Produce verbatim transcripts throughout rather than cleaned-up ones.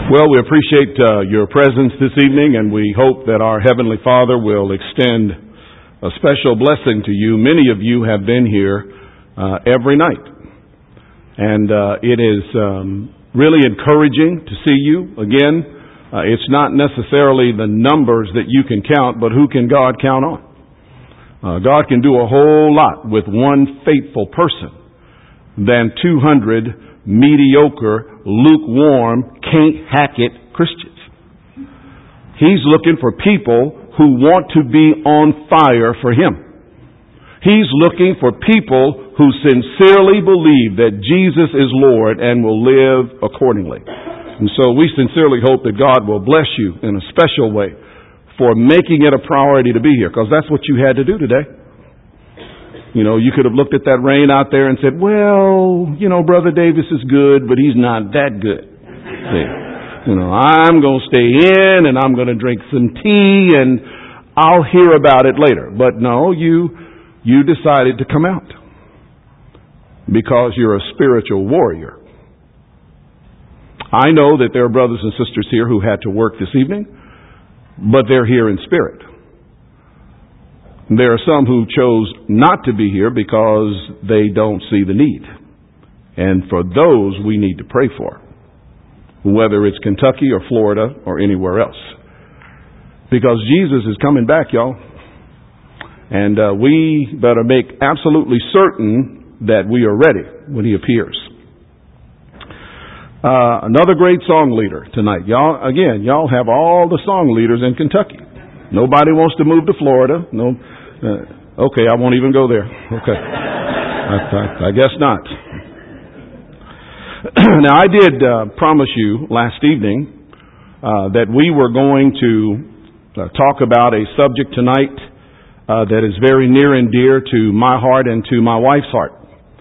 Well, we appreciate uh, your presence this evening, and we hope that our Heavenly Father will extend a special blessing to you. Many of you have been here uh, every night, and uh, it is um, really encouraging to see you. Again, uh, it's not necessarily the numbers that you can count, but who can God count on? Uh, God can do a whole lot with one faithful person than two hundred mediocre, lukewarm, can't hack it Christians. He's looking for people who want to be on fire for Him. He's looking for people who sincerely believe that Jesus is Lord and will live accordingly. And so we sincerely hope that God will bless you in a special way for making it a priority to be here, because that's what you had to do today. You know, you could have looked at that rain out there and said, well, you know, Brother Davis is good, but he's not that good. See, you know, I'm going to stay in and I'm going to drink some tea and I'll hear about it later. But no, you, you decided to come out because you're a spiritual warrior. I know that there are brothers and sisters here who had to work this evening, but they're here in spirit. There are some who chose not to be here because they don't see the need. And for those, we need to pray for, whether it's Kentucky or Florida or anywhere else. Because Jesus is coming back, y'all. And uh, we better make absolutely certain that we are ready when He appears. Uh, another great song leader tonight. Y'all, again, y'all have all the song leaders in Kentucky. Nobody wants to move to Florida. No. Uh, okay, I won't even go there. Okay. I, I, I guess not. Now, I did uh, promise you last evening uh, that we were going to uh, talk about a subject tonight uh, that is very near and dear to my heart and to my wife's heart.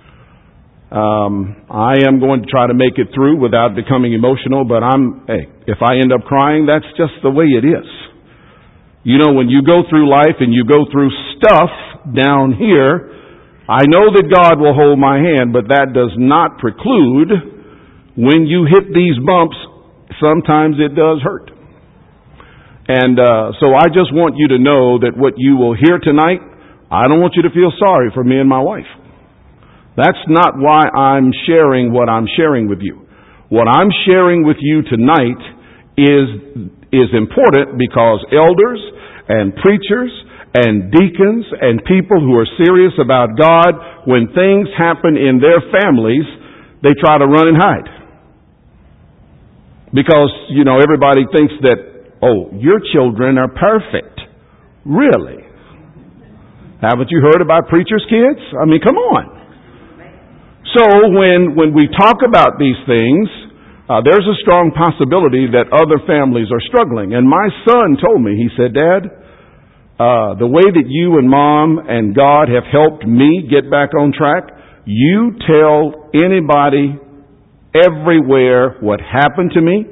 Um, I am going to try to make it through without becoming emotional, but I'm, hey, if I end up crying, that's just the way it is. You know, when you go through life and you go through stuff down here, I know that God will hold my hand, but that does not preclude when you hit these bumps, sometimes it does hurt. And uh, so I just want you to know that what you will hear tonight, I don't want you to feel sorry for me and my wife. That's not why I'm sharing what I'm sharing with you. What I'm sharing with you tonight is is important because elders and preachers and deacons and people who are serious about God, when things happen in their families, they try to run and hide. Because, you know, everybody thinks that, oh, your children are perfect. Really? Haven't you heard about preachers' kids? I mean, come on. So when, when we talk about these things, Uh, there's a strong possibility that other families are struggling. And my son told me, he said, Dad, uh, the way that you and Mom and God have helped me get back on track, you tell anybody everywhere what happened to me.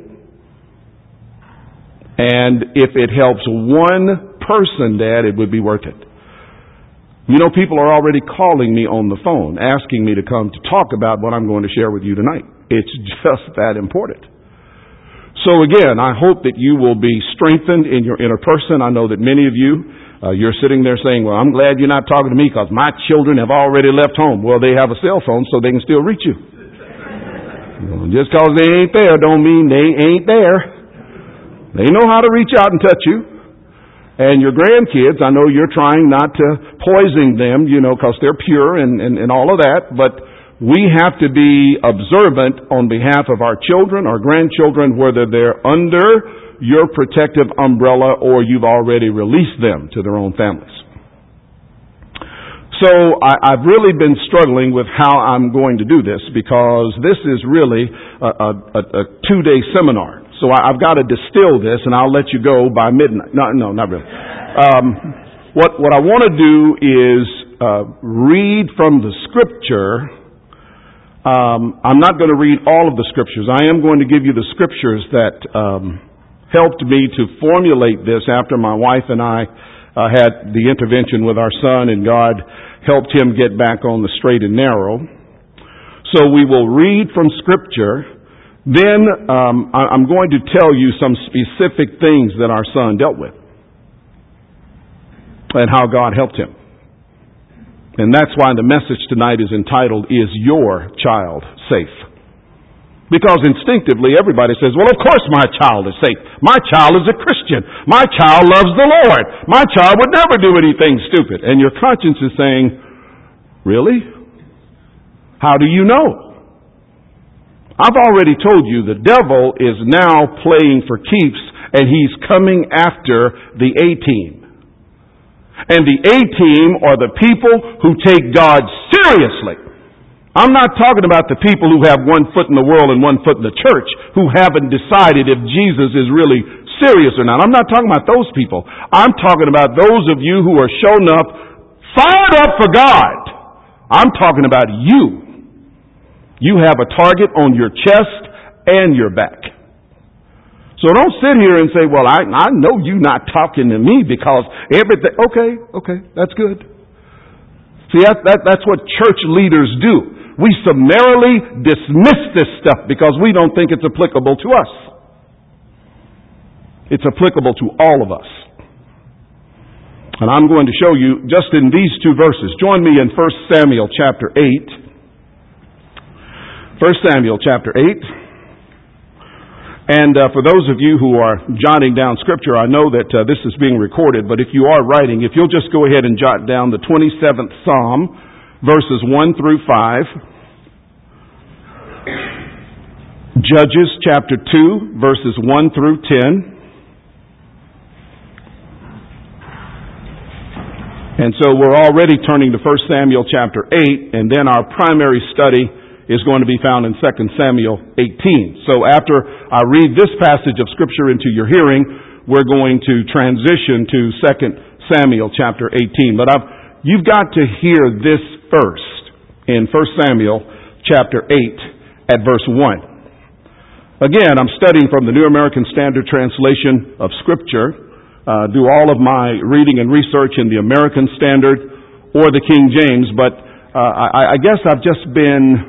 And if it helps one person, Dad, it would be worth it. You know, people are already calling me on the phone, asking me to come to talk about what I'm going to share with you tonight. It's just that important. So again, I hope that you will be strengthened in your inner person. I know that many of you, uh, you're sitting there saying, well, I'm glad you're not talking to me because my children have already left home. Well, they have a cell phone so they can still reach you. You know, just because they ain't there don't mean they ain't there. They know how to reach out and touch you. And your grandkids, I know you're trying not to poison them, you know, because they're pure and, and, and all of that, but we have to be observant on behalf of our children, our grandchildren, whether they're under your protective umbrella or you've already released them to their own families. So I, I've really been struggling with how I'm going to do this because this is really a, a, a two-day seminar. So I, I've got to distill this, and I'll let you go by midnight. No, no, not really. Um, what what I want to do is uh, read from the Scripture. Um, I'm not going to read all of the Scriptures. I am going to give you the Scriptures that um, helped me to formulate this after my wife and I uh, had the intervention with our son, and God helped him get back on the straight and narrow. So we will read from Scripture then um, I'm going to tell you some specific things that our son dealt with and how God helped him. And that's why the message tonight is entitled, Is Your Child Safe? Because instinctively everybody says, well, of course my child is safe. My child is a Christian. My child loves the Lord. My child would never do anything stupid. And your conscience is saying, really? How do you know? I've already told you the devil is now playing for keeps, and he's coming after the A-team. And the A-team are the people who take God seriously. I'm not talking about the people who have one foot in the world and one foot in the church, who haven't decided if Jesus is really serious or not. I'm not talking about those people. I'm talking about those of you who are shown up, fired up for God. I'm talking about you. You have a target on your chest and your back. So don't sit here and say, well, I, I know you not talking to me because everything... Okay, okay, that's good. See, that, that, that's what church leaders do. We summarily dismiss this stuff because we don't think it's applicable to us. It's applicable to all of us. And I'm going to show you just in these two verses. Join me in First Samuel chapter eight. First Samuel chapter eight. And uh, for those of you who are jotting down scripture, I know that uh, this is being recorded, but if you are writing, if you'll just go ahead and jot down the twenty-seventh Psalm, verses one through five. Judges chapter two, verses one through ten. And so we're already turning to First Samuel chapter eight, and then our primary study is going to be found in Second Samuel eighteen. So after I read this passage of Scripture into your hearing, we're going to transition to Second Samuel chapter eighteen. But I've, you've got to hear this first in First Samuel chapter eight at verse one. Again, I'm studying from the New American Standard Translation of Scripture. Uh, do all of my reading and research in the American Standard or the King James, but uh, I, I guess I've just been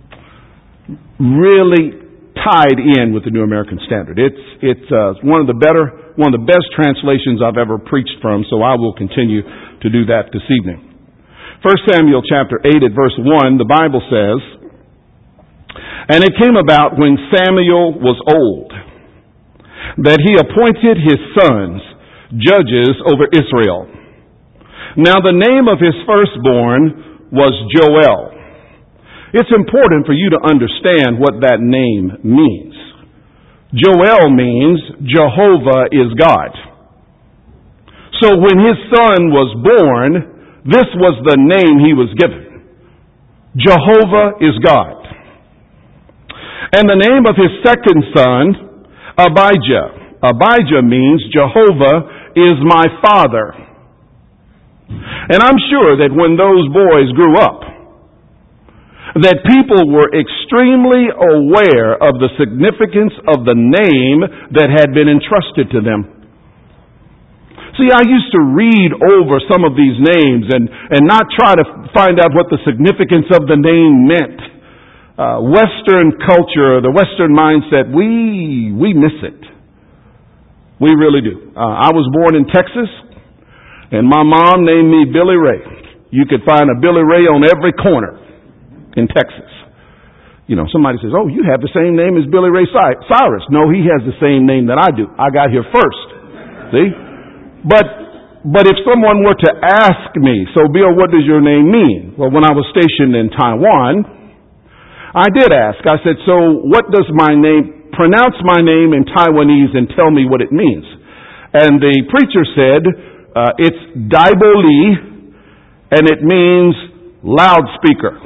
really tied in with the New American Standard. It's it's uh, one of the better, one of the best translations I've ever preached from, so I will continue to do that this evening. First Samuel chapter eight at verse one, the Bible says, "And it came about when Samuel was old, that he appointed his sons judges over Israel. Now the name of his firstborn was Joel." It's important for you to understand what that name means. Joel means Jehovah is God. So when his son was born, this was the name he was given. Jehovah is God. And the name of his second son, Abijah. Abijah means Jehovah is my father. And I'm sure that when those boys grew up, that people were extremely aware of the significance of the name that had been entrusted to them. See, I used to read over some of these names and, and not try to find out what the significance of the name meant. Uh, Western culture, the Western mindset, we, we miss it. We really do. Uh, I was born in Texas, and my mom named me Billy Ray. You could find a Billy Ray on every corner in Texas. You know, somebody says, oh, you have the same name as Billy Ray Cyrus. No, he has the same name that I do. I got here first. See? But, but if someone were to ask me, so Bill, what does your name mean? Well, when I was stationed in Taiwan, I did ask. I said, so what does my name, pronounce my name in Taiwanese and tell me what it means. And the preacher said, uh, it's Daibo Li, and it means loudspeaker.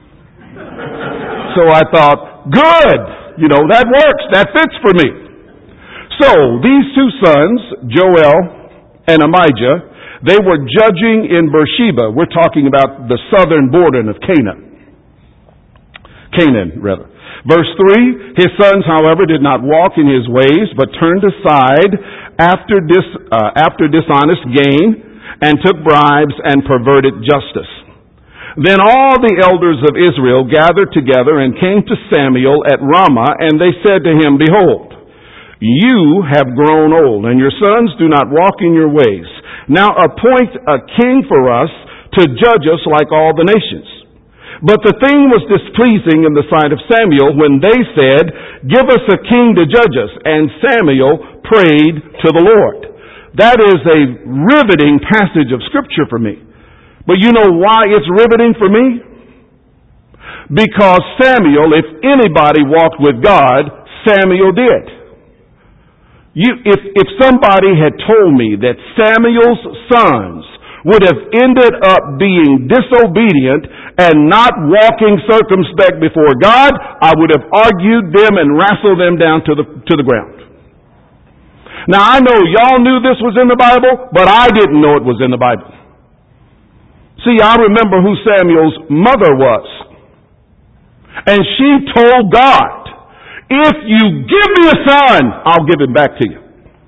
So I thought, good, you know, that works, that fits for me. So these two sons, Joel and Abijah, they were judging in Beersheba. We're talking about the southern border of Canaan. Canaan, rather. Verse three, his sons, however, did not walk in his ways, but turned aside after, dis, uh, after dishonest gain and took bribes and perverted justice. Then all the elders of Israel gathered together and came to Samuel at Ramah, and they said to him, Behold, you have grown old, and your sons do not walk in your ways. Now appoint a king for us to judge us like all the nations. But the thing was displeasing in the sight of Samuel when they said, Give us a king to judge us. And Samuel prayed to the Lord. That is a riveting passage of Scripture for me. But you know why it's riveting for me? Because Samuel, if anybody walked with God, Samuel did. You, if, if somebody had told me that Samuel's sons would have ended up being disobedient and not walking circumspect before God, I would have argued them and wrestled them down to the, to the ground. Now I know y'all knew this was in the Bible, but I didn't know it was in the Bible. See, I remember who Samuel's mother was. And she told God, if you give me a son, I'll give him back to you.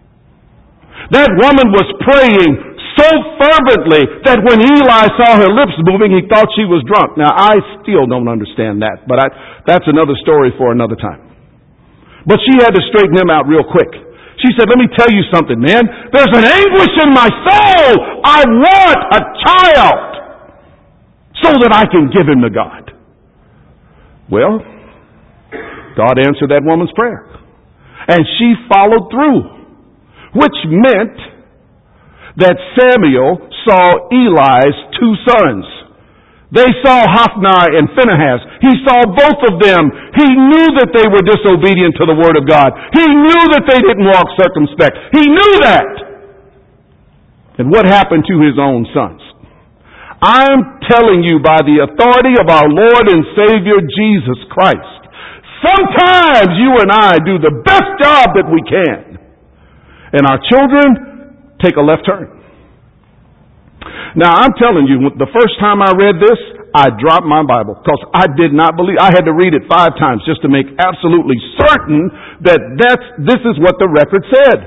That woman was praying so fervently that when Eli saw her lips moving, he thought she was drunk. Now, I still don't understand that, but I, that's another story for another time. But she had to straighten him out real quick. She said, let me tell you something, man. There's an anguish in my soul. I want a child so that I can give him to God. Well, God answered that woman's prayer. And she followed through, which meant that Samuel saw Eli's two sons. They saw Hophni and Phinehas. He saw both of them. He knew that they were disobedient to the Word of God. He knew that they didn't walk circumspect. He knew that. And what happened to his own sons? I'm telling you by the authority of our Lord and Savior Jesus Christ, sometimes you and I do the best job that we can, and our children take a left turn. Now, I'm telling you, the first time I read this, I dropped my Bible because I did not believe. I had to read it five times just to make absolutely certain that that's, this is what the record said.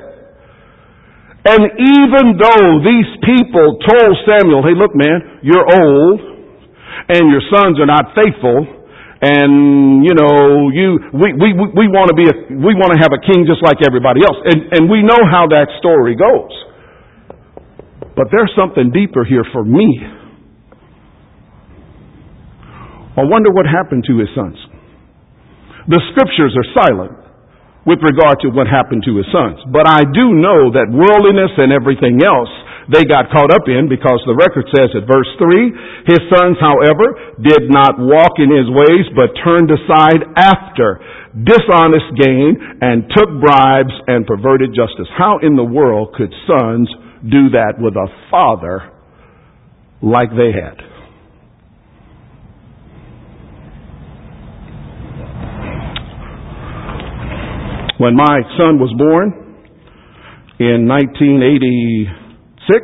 And even though these people told Samuel, hey, look, man, you're old and your sons are not faithful, and you know, you we we we want to be a, we want to have a king just like everybody else. And and we know how that story goes. But there's something deeper here for me. I wonder what happened to his sons. The scriptures are silent with regard to what happened to his sons. But I do know that worldliness and everything else they got caught up in, because the record says at verse three, his sons, however, did not walk in his ways, but turned aside after dishonest gain and took bribes and perverted justice. How in the world could sons do that with a father like they had? When my son was born in nineteen eighty-six,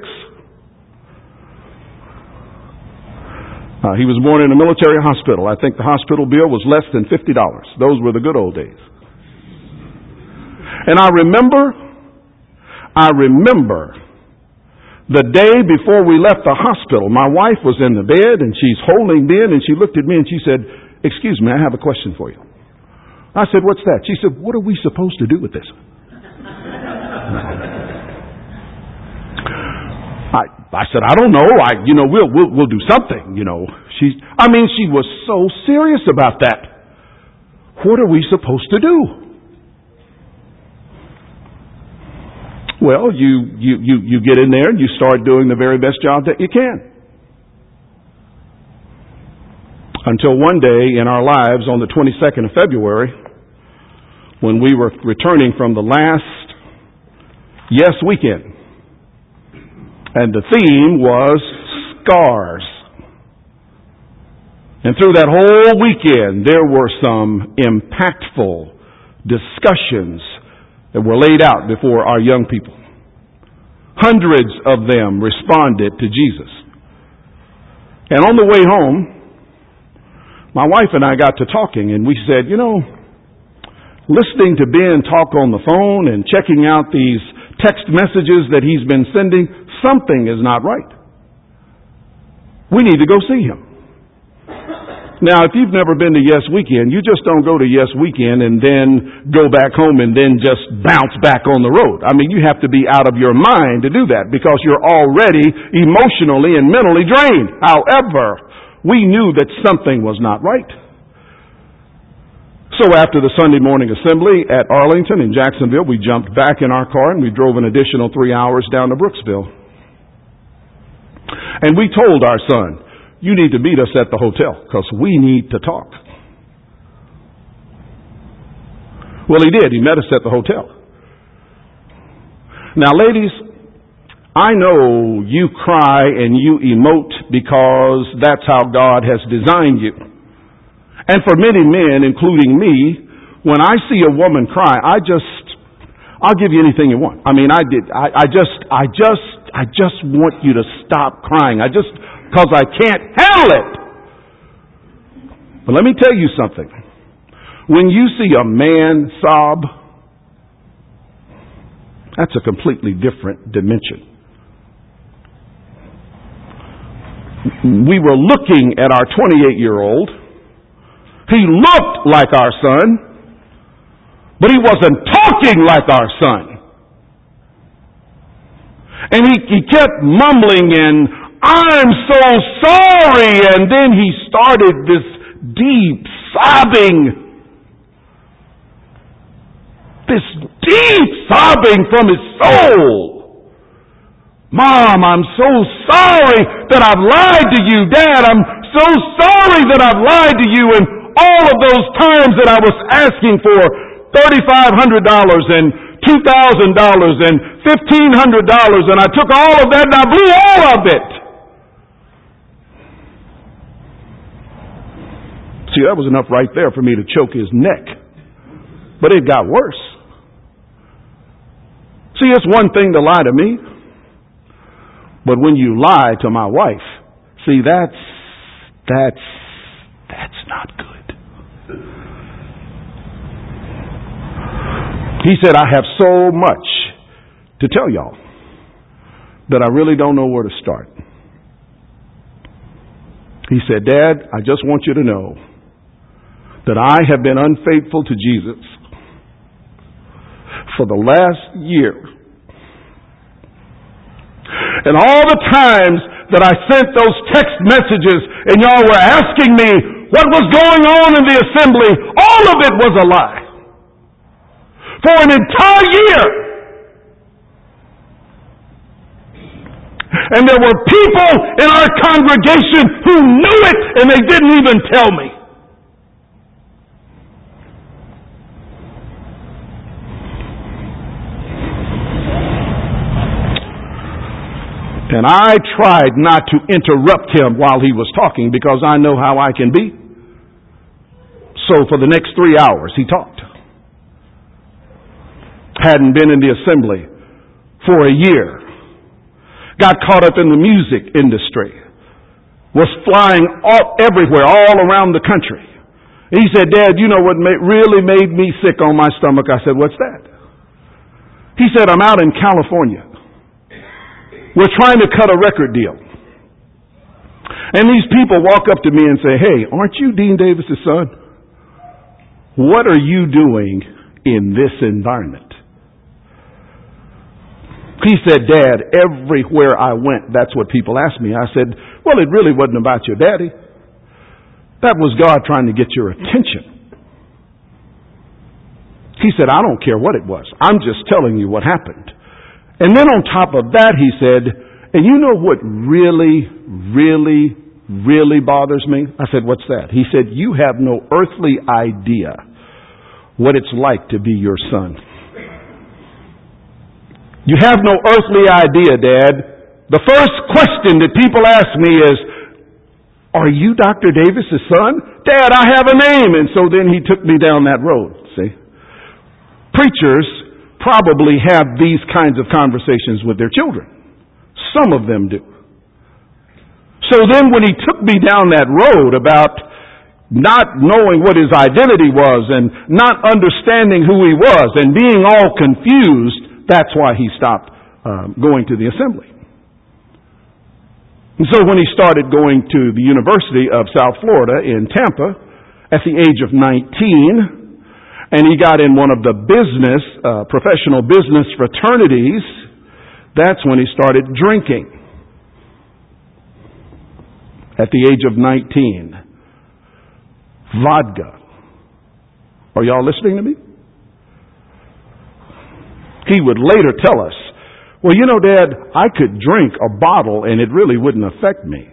uh, he was born in a military hospital. I think the hospital bill was less than fifty dollars. Those were the good old days. And I remember, I remember the day before we left the hospital, my wife was in the bed and she's holding Ben, and she looked at me and she said, excuse me, I have a question for you. I said, what's that? She said, what are we supposed to do with this? I, I said, I don't know. I, you know, we'll, we'll, we'll do something, you know. She, I mean, she was so serious about that. What are we supposed to do? Well, you, you, you, you get in there and you start doing the very best job that you can. Until one day in our lives on the twenty-second of February, when we were returning from the last Yes Weekend. And the theme was scars. And through that whole weekend, there were some impactful discussions that were laid out before our young people. Hundreds of them responded to Jesus. And on the way home, my wife and I got to talking, and we said, you know, listening to Ben talk on the phone and checking out these text messages that he's been sending, something is not right. We need to go see him. Now, if you've never been to Yes Weekend, you just don't go to Yes Weekend and then go back home and then just bounce back on the road. I mean, you have to be out of your mind to do that because you're already emotionally and mentally drained. However, we knew that something was not right. So after the Sunday morning assembly at Arlington in Jacksonville, we jumped back in our car and we drove an additional three hours down to Brooksville. And we told our son, you need to meet us at the hotel because we need to talk. Well, he did. He met us at the hotel. Now, ladies, I know you cry and you emote because that's how God has designed you. And for many men, including me, when I see a woman cry, I just, I'll give you anything you want. I mean, I did, I, I just, I just, I just want you to stop crying. I just, because I can't handle it. But let me tell you something. When you see a man sob, that's a completely different dimension. We were looking at our twenty-eight-year-old. He looked like our son, but he wasn't talking like our son. And he, he kept mumbling and, I'm so sorry. And then he started this deep sobbing. This deep sobbing from his soul. Mom, I'm so sorry that I've lied to you. Dad, I'm so sorry that I've lied to you. And all of those times that I was asking for thirty-five hundred dollars and two thousand dollars and fifteen hundred dollars, and I took all of that and I blew all of it. See, that was enough right there for me to choke his neck. But it got worse. See, it's one thing to lie to me. But when you lie to my wife, see, that's, that's, that's not good. He said, I have so much to tell y'all that I really don't know where to start. He said, Dad, I just want you to know that I have been unfaithful to Jesus for the last year. And all the times that I sent those text messages and y'all were asking me what was going on in the assembly, all of it was a lie. For an entire year. And there were people in our congregation who knew it and they didn't even tell me. And I tried not to interrupt him while he was talking because I know how I can be. So for the next three hours he talked. Hadn't been in the assembly for a year. Got caught up in the music industry. Was flying all, everywhere, all around the country. He said, Dad, you know what ma- really made me sick on my stomach? I said, what's that? He said, I'm out in California. We're trying to cut a record deal. And these people walk up to me and say, hey, aren't you Dean Davis's son? What are you doing in this environment? He said, Dad, everywhere I went, that's what people asked me. I said, well, it really wasn't about your daddy. That was God trying to get your attention. He said, I don't care what it was. I'm just telling you what happened. And then on top of that, he said, and you know what really, really, really bothers me? I said, what's that? He said, you have no earthly idea what it's like to be your son. You have no earthly idea, Dad. The first question that people ask me is, are you Doctor Davis's son? Dad, I have a name. And so then he took me down that road, see? Preachers probably have these kinds of conversations with their children. Some of them do. So then when he took me down that road about not knowing what his identity was and not understanding who he was and being all confused, that's why he stopped uh, going to the assembly. And so when he started going to the University of South Florida in Tampa at the age of nineteen, and he got in one of the business, uh, professional business fraternities, that's when he started drinking. At the age of nineteen. Vodka. Are y'all listening to me? He would later tell us, well, you know, Dad, I could drink a bottle and it really wouldn't affect me.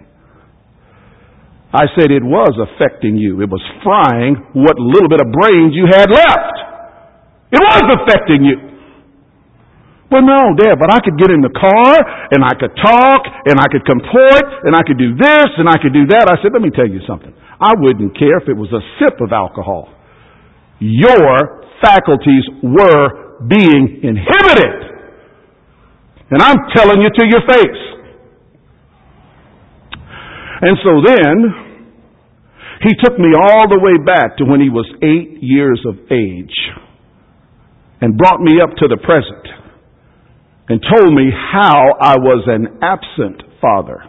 I said it was affecting you. It was frying what little bit of brains you had left. It was affecting you. Well, no, Dad, but I could get in the car and I could talk and I could comport and I could do this and I could do that. I said, let me tell you something. I wouldn't care if it was a sip of alcohol. Your faculties were being inhibited. And I'm telling you to your face. And so then, he took me all the way back to when he was eight years of age and brought me up to the present and told me how I was an absent father.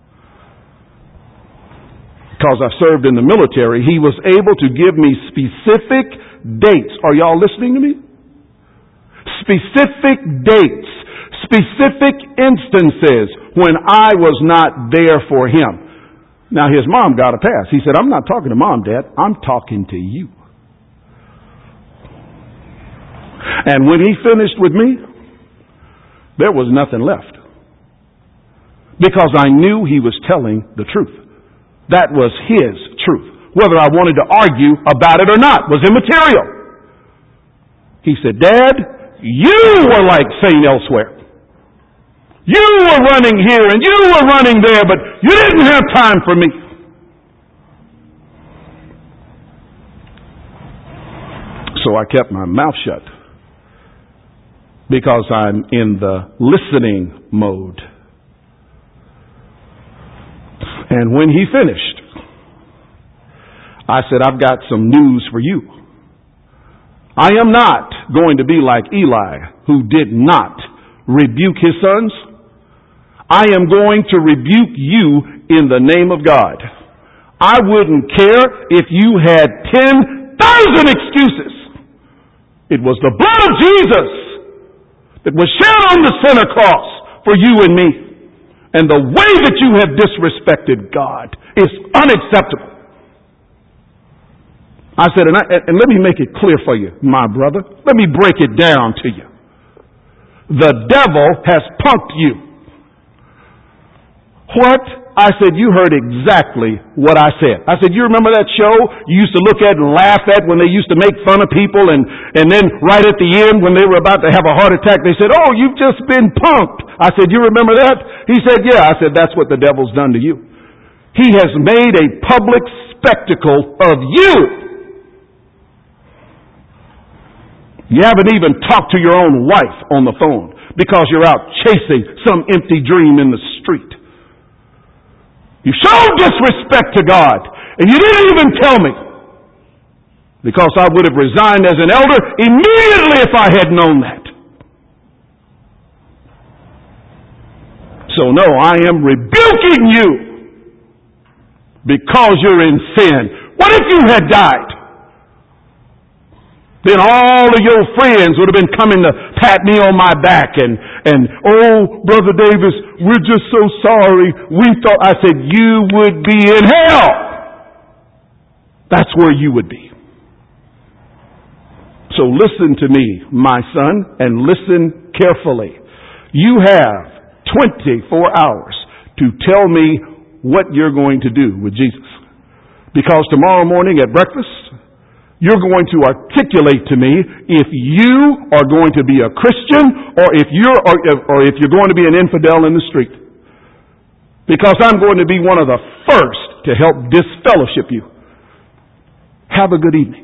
Because I served in the military, he was able to give me specific dates. Are y'all listening to me? Specific dates. Specific instances when I was not there for him. Now his mom got a pass. He said, I'm not talking to Mom, Dad. I'm talking to you. And when he finished with me, there was nothing left. Because I knew he was telling the truth. That was his truth. Whether I wanted to argue about it or not was immaterial. He said, Dad, you were like Saint Elsewhere. You were running here and you were running there, but you didn't have time for me. So I kept my mouth shut because I'm in the listening mode. And when he finished, I said, I've got some news for you. I am not going to be like Eli, who did not rebuke his sons. I am going to rebuke you in the name of God. I wouldn't care if you had ten thousand excuses. It was the blood of Jesus that was shed on the center cross for you and me. And the way that you have disrespected God is unacceptable. I said, and, I, and let me make it clear for you, my brother. Let me break it down to you. The devil has punked you. What? I said, you heard exactly what I said. I said, you remember that show you used to look at and laugh at when they used to make fun of people, and, and then right at the end when they were about to have a heart attack, they said, oh, you've just been punked. I said, you remember that? He said, yeah. I said, that's what the devil's done to you. He has made a public spectacle of you. You haven't even talked to your own wife on the phone because you're out chasing some empty dream in the street. You showed disrespect to God, and you didn't even tell me. Because I would have resigned as an elder immediately if I had known that. So no, I am rebuking you because you're in sin. What if you had died? Then all of your friends would have been coming to pat me on my back and, and, oh, Brother Davis, we're just so sorry. We thought, I said, you would be in hell. That's where you would be. So listen to me, my son, and listen carefully. You have twenty-four hours to tell me what you're going to do with Jesus. Because tomorrow morning at breakfast, you're going to articulate to me if you are going to be a Christian or if you're or, or if you're going to be an infidel in the street. Because I'm going to be one of the first to help disfellowship you. Have a good evening.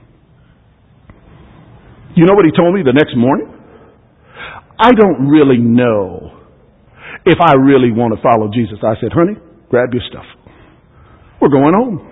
You know what he told me the next morning? I don't really know if I really want to follow Jesus. I said, honey, grab your stuff. We're going home.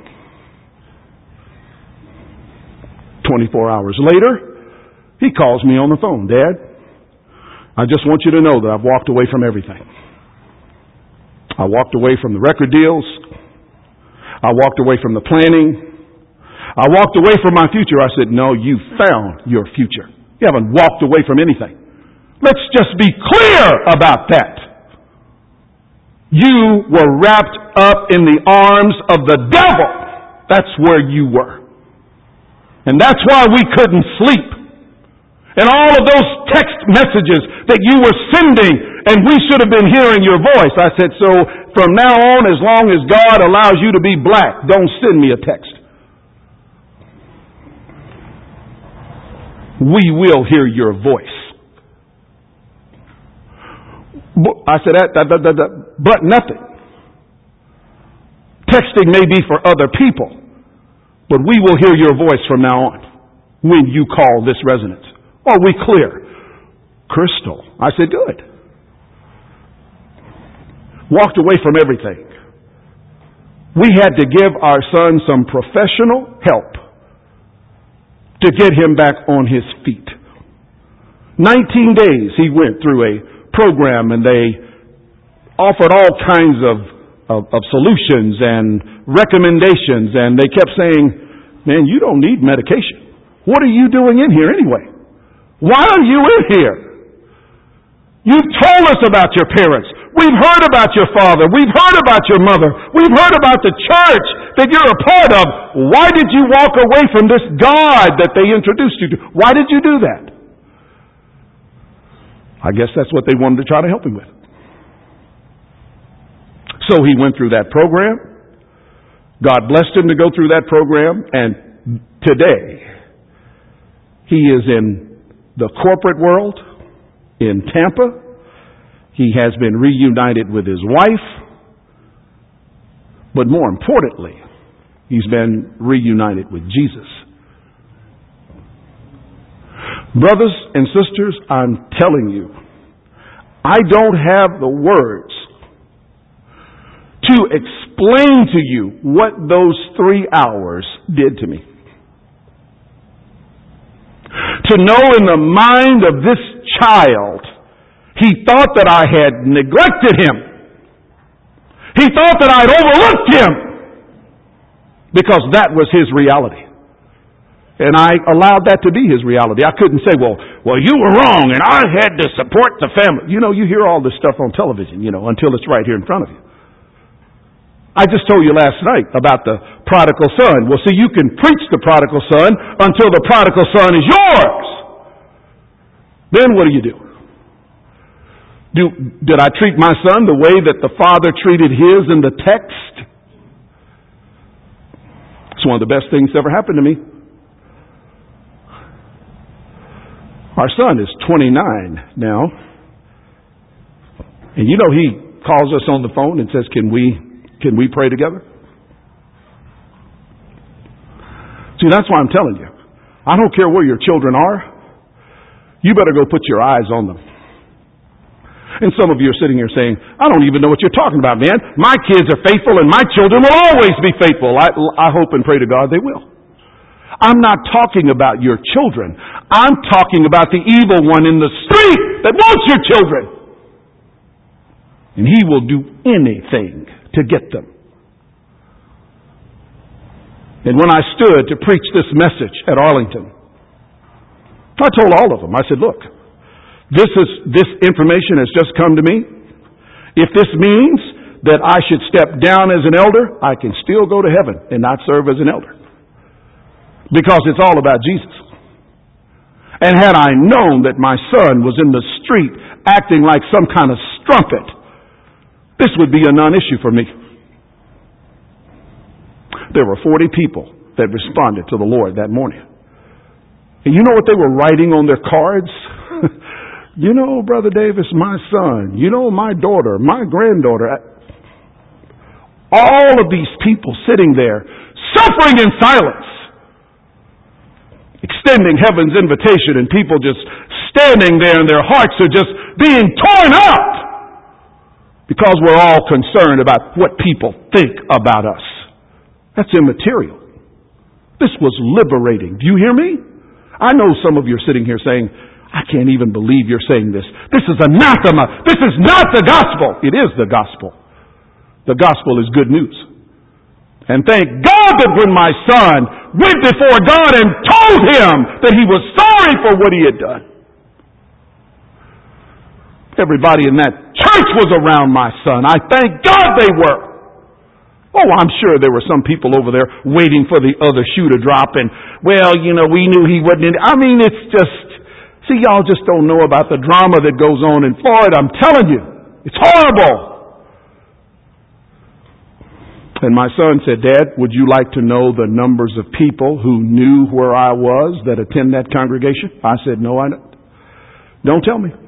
twenty-four hours later, he calls me on the phone. Dad, I just want you to know that I've walked away from everything. I walked away from the record deals. I walked away from the planning. I walked away from my future. I said, no, you found your future. You haven't walked away from anything. Let's just be clear about that. You were wrapped up in the arms of the devil. That's where you were. And that's why we couldn't sleep. And all of those text messages that you were sending, and we should have been hearing your voice. I said, so from now on, as long as God allows you to be black, don't send me a text. We will hear your voice. I said, that, that, that, that, but nothing. Texting may be for other people, but we will hear your voice from now on when you call this residence. Are we clear? Crystal. I said, good. Walked away from everything. We had to give our son some professional help to get him back on his feet. Nineteen days he went through a program, and they offered all kinds of, of, of solutions and recommendations, and they kept saying, man, you don't need medication. What are you doing in here anyway? Why are you in here? You've told us about your parents. We've heard about your father. We've heard about your mother. We've heard about the church that you're a part of. Why did you walk away from this God that they introduced you to? Why did you do that? I guess that's what they wanted to try to help him with. So he went through that program. God blessed him to go through that program. And today, he is in the corporate world in Tampa. He has been reunited with his wife. But more importantly, he's been reunited with Jesus. Brothers and sisters, I'm telling you, I don't have the words to explain to you what those three hours did to me. To know in the mind of this child, he thought that I had neglected him. He thought that I'd overlooked him, because that was his reality. And I allowed that to be his reality. I couldn't say, well, well, you were wrong and I had to support the family. You know, you hear all this stuff on television, you know, until it's right here in front of you. I just told you last night about the prodigal son. Well, see, you can preach the prodigal son until the prodigal son is yours. Then what do you do? Do did I treat my son the way that the father treated his in the text? It's one of the best things that ever happened to me. Our son is twenty-nine now. And you know, he calls us on the phone and says, can we, can we pray together? See, that's why I'm telling you. I don't care where your children are. You better go put your eyes on them. And some of you are sitting here saying, I don't even know what you're talking about, man. My kids are faithful and my children will always be faithful. I, I hope and pray to God they will. I'm not talking about your children. I'm talking about the evil one in the street that wants your children. And he will do anything to get them. And when I stood to preach this message at Arlington, I told all of them, I said, look, this is this information has just come to me. If this means that I should step down as an elder, I can still go to heaven and not serve as an elder. Because it's all about Jesus. And had I known that my son was in the street acting like some kind of strumpet, this would be a non-issue for me. There were forty people that responded to the Lord that morning. And you know what they were writing on their cards? You know, Brother Davis, my son. You know, my daughter, my granddaughter. All of these people sitting there, suffering in silence, extending heaven's invitation, and people just standing there and their hearts are just being torn up because we're all concerned about what people think about us. That's immaterial. This was liberating. Do you hear me? I know some of you are sitting here saying, I can't even believe you're saying this. This is anathema. This is not the gospel. It is the gospel. The gospel is good news. And thank God that when my son went before God and told him that he was sorry for what he had done, everybody in that church was around my son. I thank God they were. Oh, I'm sure there were some people over there waiting for the other shoe to drop and, well, you know, we knew he wasn't in. I mean, it's just, see, y'all just don't know about the drama that goes on in Florida. I'm telling you, it's horrible. And my son said, Dad, would you like to know the numbers of people who knew where I was that attend that congregation? I said, no, I don't. Don't tell me.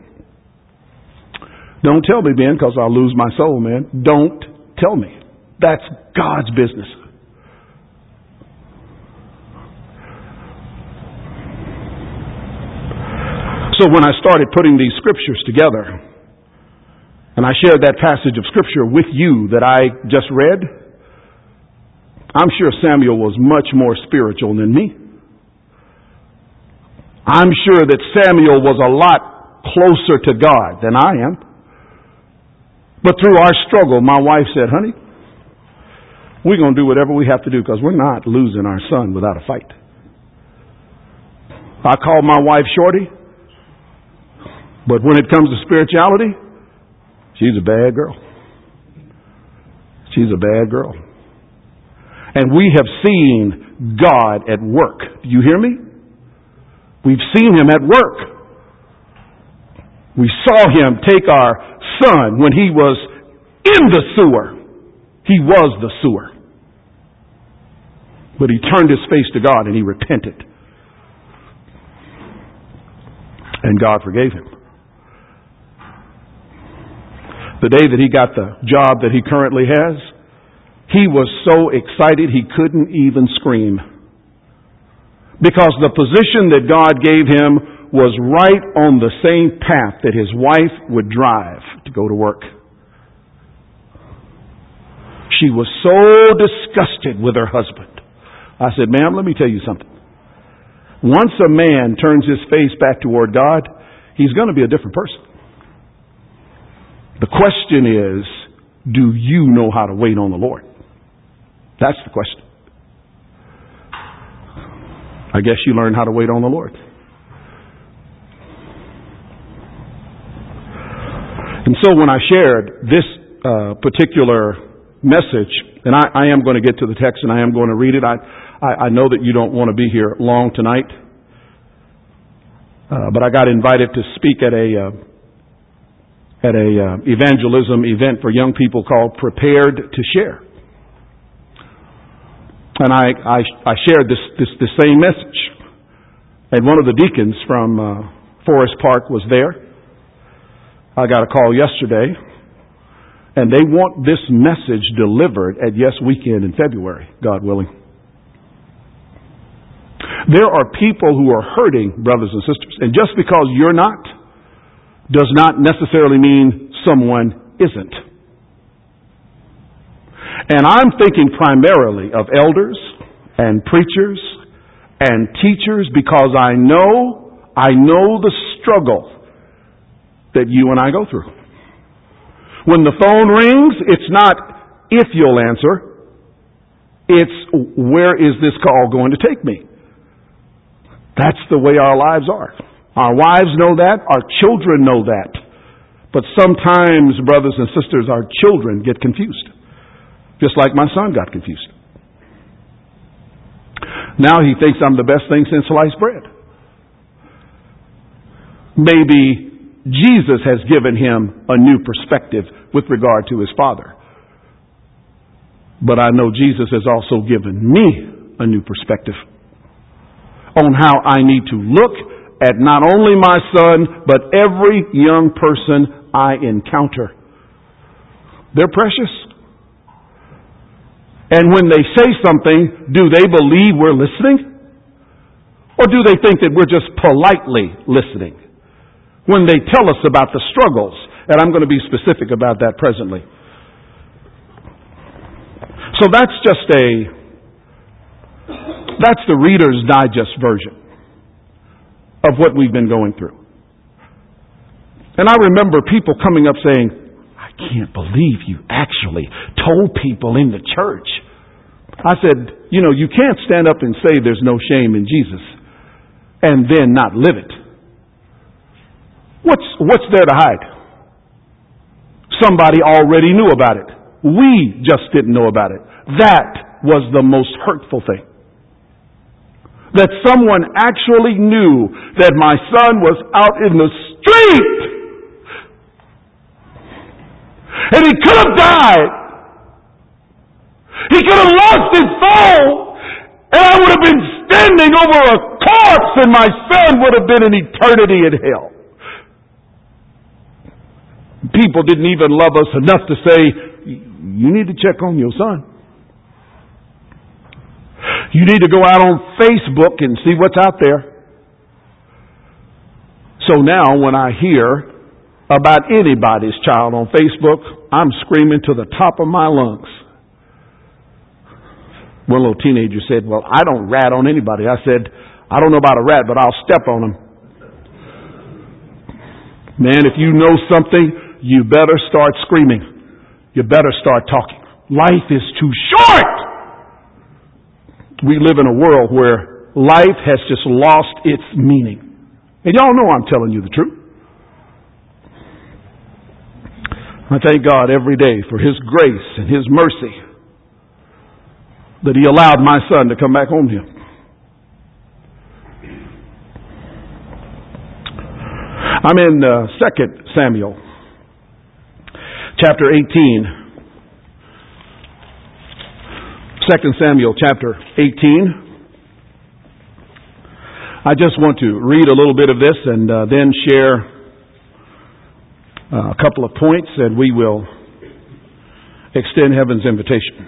Don't tell me, Ben, because I'll lose my soul, man. Don't tell me. That's God's business. So when I started putting these scriptures together, and I shared that passage of scripture with you that I just read, I'm sure Samuel was much more spiritual than me. I'm sure that Samuel was a lot closer to God than I am. But through our struggle, my wife said, honey, we're going to do whatever we have to do because we're not losing our son without a fight. I call my wife Shorty, but when it comes to spirituality, she's a bad girl. She's a bad girl. And we have seen God at work. Do you hear me? We've seen Him at work. We saw Him take our son when he was in the sewer. He was the sewer. But he turned his face to God and he repented. And God forgave him. The day that he got the job that he currently has, he was so excited he couldn't even scream. Because the position that God gave him was right on the same path that his wife would drive to go to work. She was so disgusted with her husband. I said, ma'am, let me tell you something. Once a man turns his face back toward God, he's going to be a different person. The question is, do you know how to wait on the Lord? That's the question. I guess you learn how to wait on the Lord. And so when I shared this uh, particular message, and I, I am going to get to the text and I am going to read it. I, I, I know that you don't want to be here long tonight. Uh, but I got invited to speak at a uh, at a uh, evangelism event for young people called Prepared to Share. And I, I, I shared this, this, this same message. And one of the deacons from uh, Forest Park was there. I got a call yesterday. And they want this message delivered at Yes Weekend in February, God willing. There are people who are hurting, brothers and sisters. And just because you're not, does not necessarily mean someone isn't. And I'm thinking primarily of elders and preachers and teachers because I know, I know the struggle that you and I go through. When the phone rings, it's not if you'll answer. It's where is this call going to take me? That's the way our lives are. Our wives know that. Our children know that. But sometimes, brothers and sisters, our children get confused. Just like my son got confused. Now he thinks I'm the best thing since sliced bread. Maybe Jesus has given him a new perspective with regard to his father. But I know Jesus has also given me a new perspective on how I need to look at not only my son, but every young person I encounter. They're precious. And when they say something, do they believe we're listening? Or do they think that we're just politely listening? When they tell us about the struggles, and I'm going to be specific about that presently. So that's just a, that's the Reader's Digest version of what we've been going through. And I remember people coming up saying, I can't believe you actually told people in the church. I said, you know, you can't stand up and say there's no shame in Jesus and then not live it. What's, what's there to hide? Somebody already knew about it. We just didn't know about it. That was the most hurtful thing. That someone actually knew that my son was out in the street. And he could have died. He could have lost his soul. And I would have been standing over a corpse and my son would have been in eternity in hell. People didn't even love us enough to say, you need to check on your son. You need to go out on Facebook and see what's out there. So now when I hear about anybody's child on Facebook, I'm screaming to the top of my lungs. One little teenager said, well, I don't rat on anybody. I said, I don't know about a rat, but I'll step on them. Man, if you know something, you better start screaming. You better start talking. Life is too short. We live in a world where life has just lost its meaning. And y'all know I'm telling you the truth. I thank God every day for His grace and His mercy that He allowed my son to come back home to Him. I'm in uh, Second Samuel, chapter eighteen. Second Samuel, chapter eighteen. I just want to read a little bit of this and uh, then share uh, a couple of points, and we will extend heaven's invitation.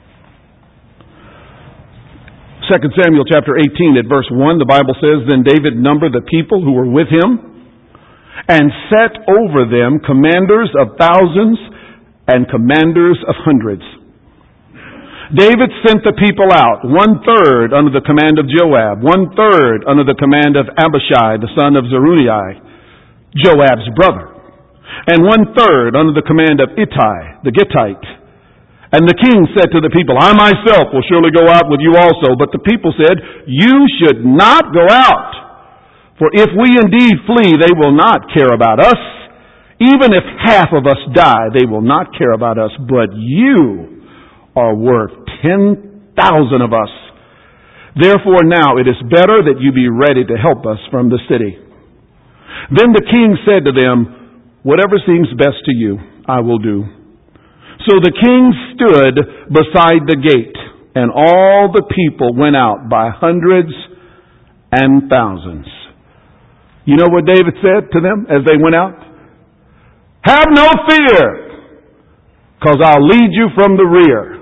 Second Samuel, chapter eighteen, at verse one, the Bible says, Then David numbered the people who were with him, and set over them commanders of thousands and commanders of hundreds. David sent the people out, one third under the command of Joab, one third under the command of Abishai, the son of Zeruiah, Joab's brother, and one third under the command of Ittai, the Gittite. And the king said to the people, I myself will surely go out with you also. But the people said, you should not go out. For if we indeed flee, they will not care about us. Even if half of us die, they will not care about us. But you are worth ten thousand of us. Therefore now it is better that you be ready to help us from the city. Then the king said to them, whatever seems best to you, I will do. So the king stood beside the gate, and all the people went out by hundreds and thousands. You know what David said to them as they went out? Have no fear, because I'll lead you from the rear.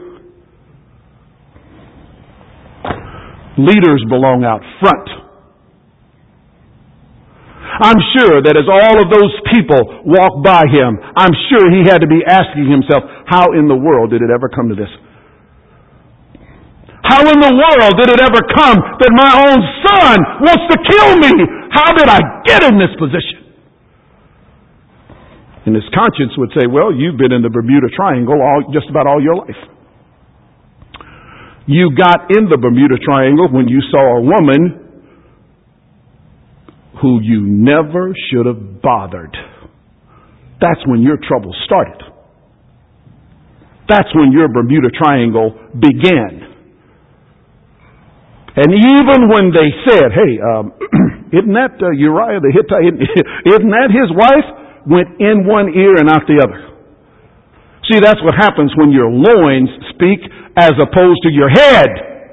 Leaders belong out front. I'm sure that as all of those people walked by him, I'm sure he had to be asking himself, how in the world did it ever come to this? How in the world did it ever come that my own son wants to kill me? How did I get in this position? And his conscience would say, well, you've been in the Bermuda Triangle all, just about all your life. You got in the Bermuda Triangle when you saw a woman who you never should have bothered. That's when your trouble started. That's when your Bermuda Triangle began. And even when they said, hey, um, isn't that uh, Uriah the Hittite? Isn't that his wife? Went in one ear and out the other. See, that's what happens when your loins speak as opposed to your head.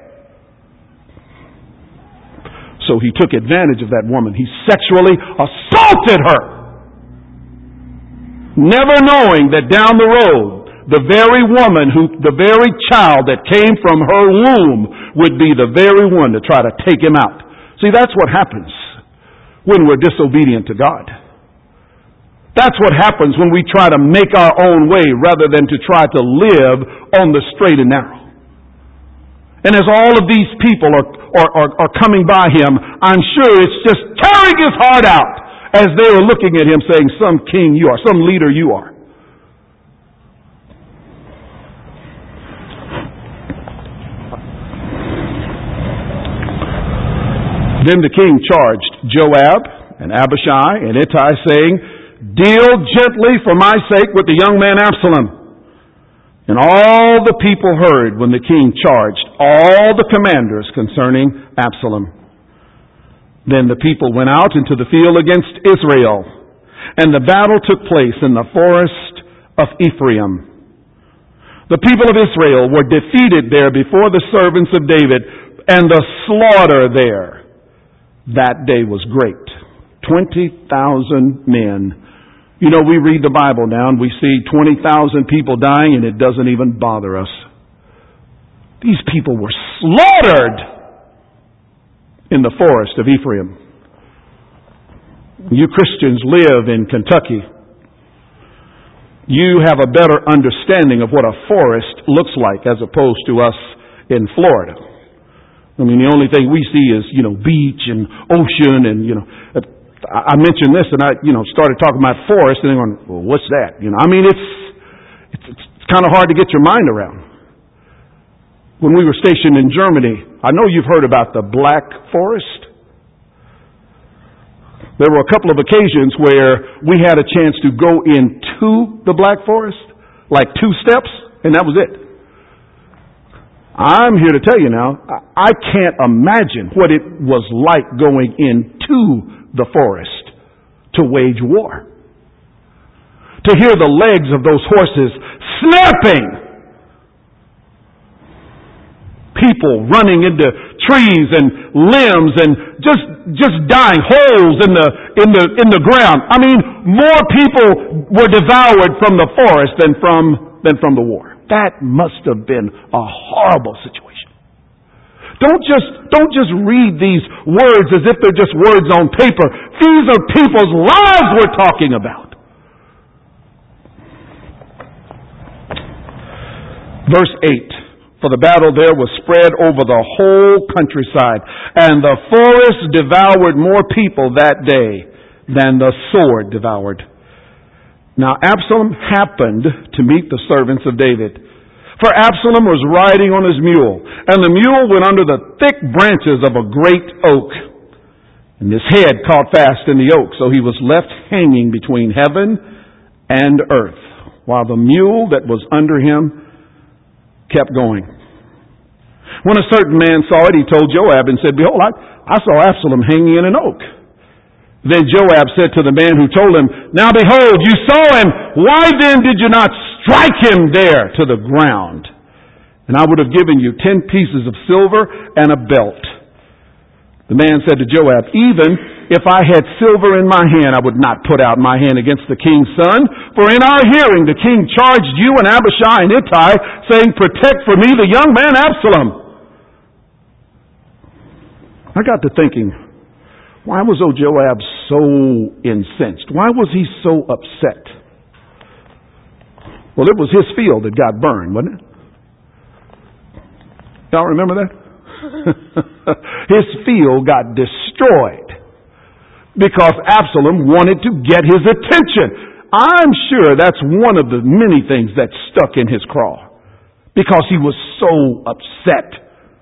So he took advantage of that woman. He sexually assaulted her. Never knowing that down the road, the very woman who, the very child that came from her womb would be the very one to try to take him out. See, that's what happens when we're disobedient to God. That's what happens when we try to make our own way rather than to try to live on the straight and narrow. And as all of these people are, are, are, are coming by him, I'm sure it's just tearing his heart out as they were looking at him saying, some king you are, some leader you are. Then the king charged Joab and Abishai and Ittai, saying, "Deal gently for my sake with the young man Absalom." And all the people heard when the king charged all the commanders concerning Absalom. Then the people went out into the field against Israel, and the battle took place in the forest of Ephraim. The people of Israel were defeated there before the servants of David, and the slaughter there that day was great. twenty thousand men. You know, we read the Bible now and we see twenty thousand people dying and it doesn't even bother us. These people were slaughtered in the forest of Ephraim. You Christians live in Kentucky. You have a better understanding of what a forest looks like as opposed to us in Florida. I mean, the only thing we see is, you know, beach and ocean and, you know, I mentioned this and I, you know, started talking about forest and they're going, well, what's that? You know, I mean, it's, it's, it's kind of hard to get your mind around. When we were stationed in Germany, I know you've heard about the Black Forest. There were a couple of occasions where we had a chance to go into the Black Forest, like two steps, and that was it. I'm here to tell you now, I can't imagine what it was like going into the forest to wage war. To hear the legs of those horses snapping. People running into trees and limbs and just just dying, holes in the in the in the ground. I mean, more people were devoured from the forest than from than from the war. That must have been a horrible situation. Don't just don't just read these words as if they're just words on paper. These are people's lives we're talking about. Verse eight. For the battle there was spread over the whole countryside, and the forest devoured more people that day than the sword devoured. Now Absalom happened to meet the servants of David. For Absalom was riding on his mule, and the mule went under the thick branches of a great oak. And his head caught fast in the oak, so he was left hanging between heaven and earth, while the mule that was under him kept going. When a certain man saw it, he told Joab and said, "Behold, I, I saw Absalom hanging in an oak." Then Joab said to the man who told him, "Now behold, you saw him. Why then did you not strike him there to the ground? And I would have given you ten pieces of silver and a belt." The man said to Joab, "Even if I had silver in my hand, I would not put out my hand against the king's son. For in our hearing the king charged you and Abishai and Ittai, saying, 'Protect for me the young man Absalom.'" I got to thinking, why was old Joab so incensed? Why was he so upset? Well, it was his field that got burned, wasn't it? Y'all remember that? His field got destroyed because Absalom wanted to get his attention. I'm sure that's one of the many things that stuck in his craw because he was so upset.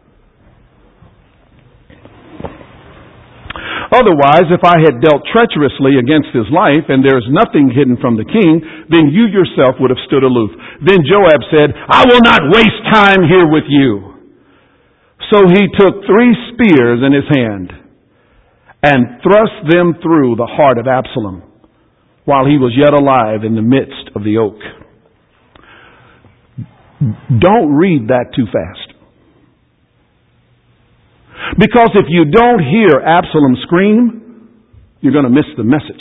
Otherwise, if I had dealt treacherously against his life, and there is nothing hidden from the king, then you yourself would have stood aloof. Then Joab said, "I will not waste time here with you." So he took three spears in his hand and thrust them through the heart of Absalom while he was yet alive in the midst of the oak. Don't read that too fast. Because if you don't hear Absalom scream, you're going to miss the message.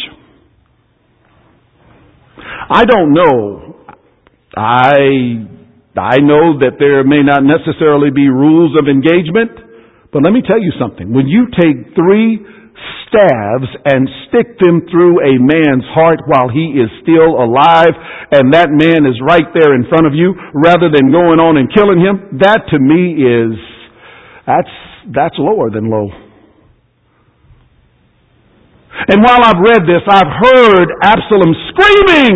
I don't know. I, I know that there may not necessarily be rules of engagement, but let me tell you something. When you take three staves and stick them through a man's heart while he is still alive, and that man is right there in front of you, rather than going on and killing him, that to me is, that's That's lower than low. And while I've read this, I've heard Absalom screaming,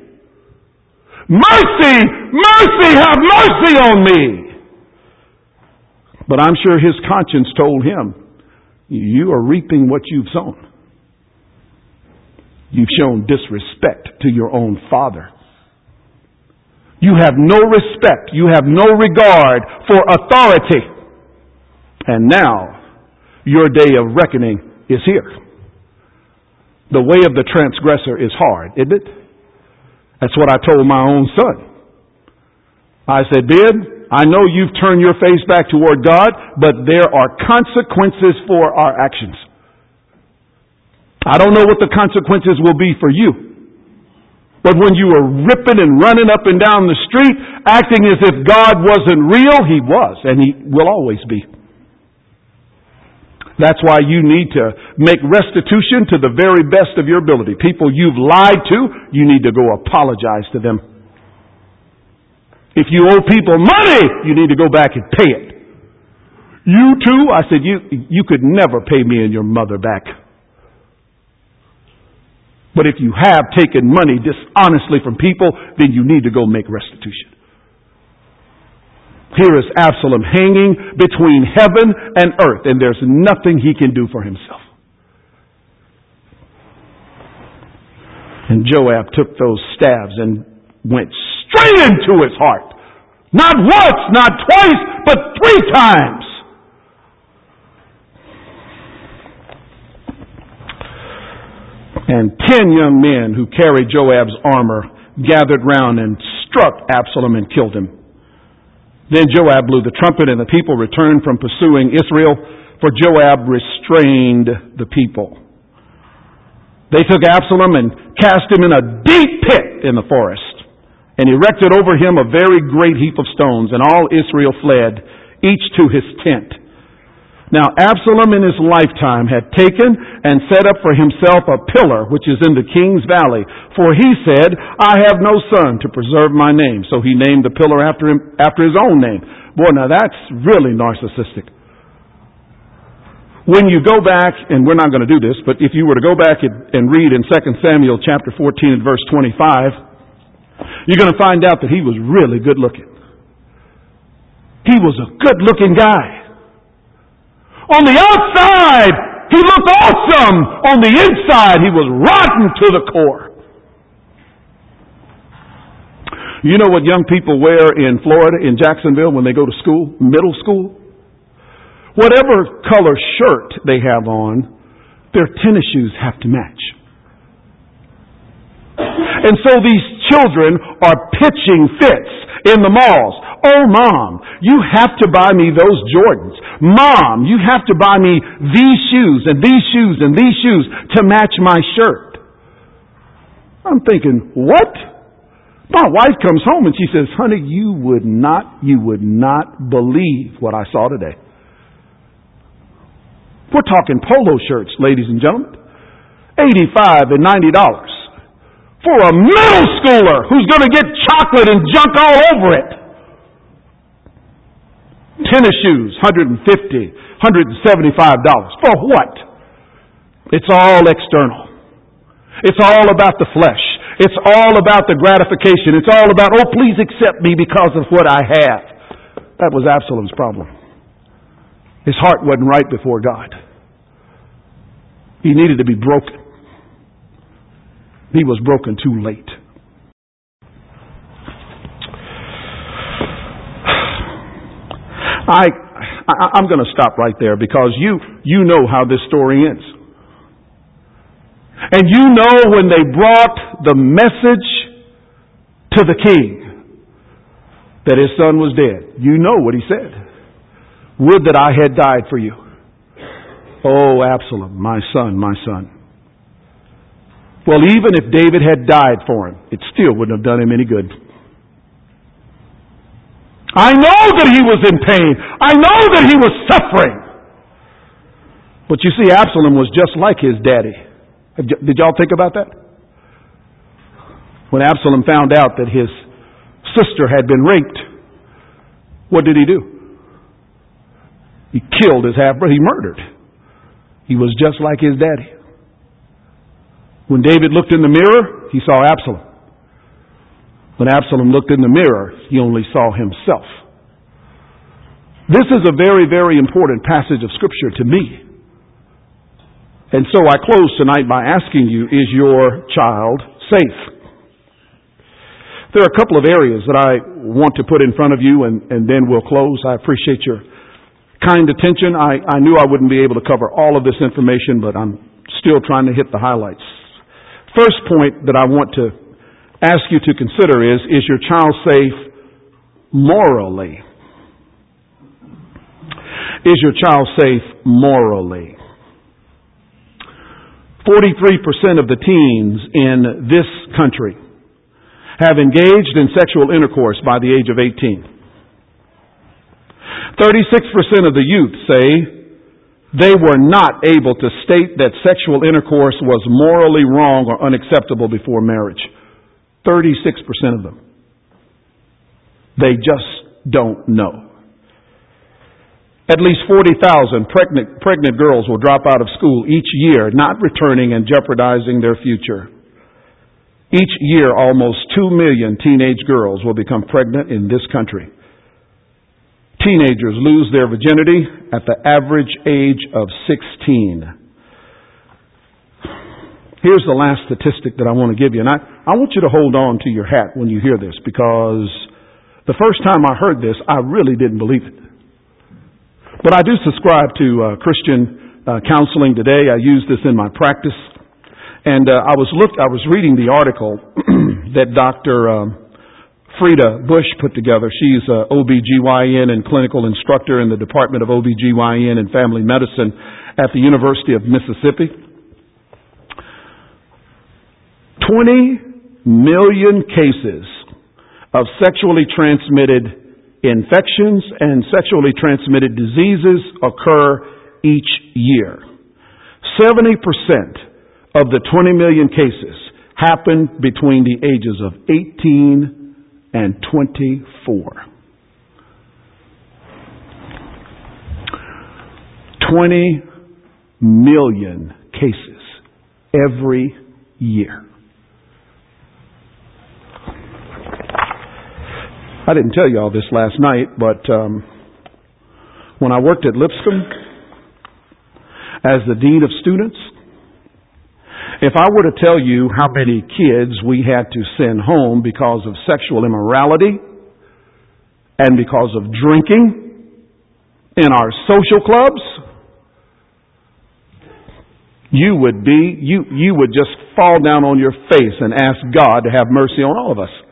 "Mercy! Mercy! Have mercy on me!" But I'm sure his conscience told him, You are reaping what you've sown. You've shown disrespect to your own father. You have no respect. You have no regard for authority. And now, your day of reckoning is here. The way of the transgressor is hard, isn't it? That's what I told my own son. I said, Ben, I know you've turned your face back toward God, but there are consequences for our actions. I don't know what the consequences will be for you. But when you were ripping and running up and down the street, acting as if God wasn't real, He was, and He will always be. That's why you need to make restitution to the very best of your ability. People you've lied to, you need to go apologize to them. If you owe people money, you need to go back and pay it. You too, I said, you, you could never pay me and your mother back. But if you have taken money dishonestly from people, then you need to go make restitution. Here is Absalom hanging between heaven and earth, and there's nothing he can do for himself. And Joab took those stabs and went straight into his heart. Not once, not twice, but three times. And ten young men who carried Joab's armor gathered round and struck Absalom and killed him. Then Joab blew the trumpet, and the people returned from pursuing Israel, for Joab restrained the people. They took Absalom and cast him in a deep pit in the forest, and erected over him a very great heap of stones, and all Israel fled, each to his tent. Now Absalom in his lifetime had taken and set up for himself a pillar which is in the king's valley. For he said, I have no son to preserve my name. So he named the pillar after him, after his own name. Boy, now that's really narcissistic. When you go back, and we're not going to do this, but if you were to go back and read in Second Samuel chapter fourteen and verse twenty-five, you're going to find out that he was really good looking. He was a good looking guy. On the outside, he looked awesome. On the inside, he was rotten to the core. You know what young people wear in Florida, in Jacksonville, when they go to school, middle school? Whatever color shirt they have on, their tennis shoes have to match. And so these children are pitching fits in the malls. Oh, Mom, you have to buy me those Jordans. Mom, you have to buy me these shoes and these shoes and these shoes to match my shirt. I'm thinking, what? My wife comes home and she says, honey, you would not, you would not believe what I saw today. We're talking polo shirts, ladies and gentlemen. eighty-five dollars and ninety dollars. For a middle schooler who's going to get chocolate and junk all over it. Tennis shoes, one hundred fifty dollars, one hundred seventy-five dollars. For what? It's all external. It's all about the flesh. It's all about the gratification. It's all about, oh, please accept me because of what I have. That was Absalom's problem. His heart wasn't right before God. He needed to be broken. He was broken too late. I, I I'm going to stop right there because you you know how this story ends. And you know when they brought the message to the king that his son was dead. You know what he said. Would that I had died for you. Oh, Absalom, my son, my son. Well, even if David had died for him, it still wouldn't have done him any good. I know that he was in pain. I know that he was suffering. But you see, Absalom was just like his daddy. Did y'all think about that? When Absalom found out that his sister had been raped, what did he do? He killed his half-brother. He murdered. He was just like his daddy. When David looked in the mirror, he saw Absalom. When Absalom looked in the mirror, he only saw himself. This is a very, very important passage of Scripture to me. And so I close tonight by asking you, is your child safe? There are a couple of areas that I want to put in front of you, and, and then we'll close. I appreciate your kind attention. I, I knew I wouldn't be able to cover all of this information, but I'm still trying to hit the highlights. First point that I want to ask you to consider is, is your child safe morally? Is your child safe morally? forty-three percent of the teens in this country have engaged in sexual intercourse by the age of eighteen. thirty-six percent of the youth say they were not able to state that sexual intercourse was morally wrong or unacceptable before marriage. thirty-six percent of them. They just don't know. At least forty thousand pregnant, pregnant girls will drop out of school each year, not returning and jeopardizing their future. Each year, almost two million teenage girls will become pregnant in this country. Teenagers lose their virginity at the average age of sixteen. Here's the last statistic that I want to give you. And I, I want you to hold on to your hat when you hear this, because the first time I heard this, I really didn't believe it. But I do subscribe to uh, Christian uh, counseling today. I use this in my practice. And uh, I was looked. I was reading the article that Doctor Um, Frida Bush put together. She's a O B G Y N and clinical instructor in the Department of O B G Y N and Family Medicine at the University of Mississippi. twenty million cases of sexually transmitted infections and sexually transmitted diseases occur each year. seventy percent of the twenty million cases happen between the ages of eighteen and twenty-four. twenty million cases every year. I didn't tell you all this last night, but um, when I worked at Lipscomb as the Dean of Students, if I were to tell you how many kids we had to send home because of sexual immorality and because of drinking in our social clubs, you would be, you, you would just fall down on your face and ask God to have mercy on all of us.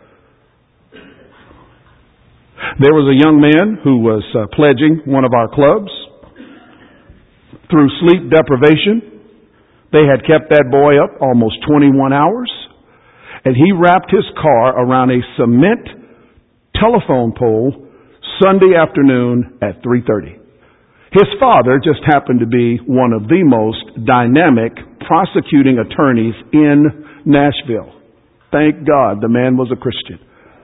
There was a young man who was uh, pledging one of our clubs. Through sleep deprivation, they had kept that boy up almost twenty-one hours, and he wrapped his car around a cement telephone pole Sunday afternoon at three thirty. His father just happened to be one of the most dynamic prosecuting attorneys in Nashville. Thank God the man was a Christian.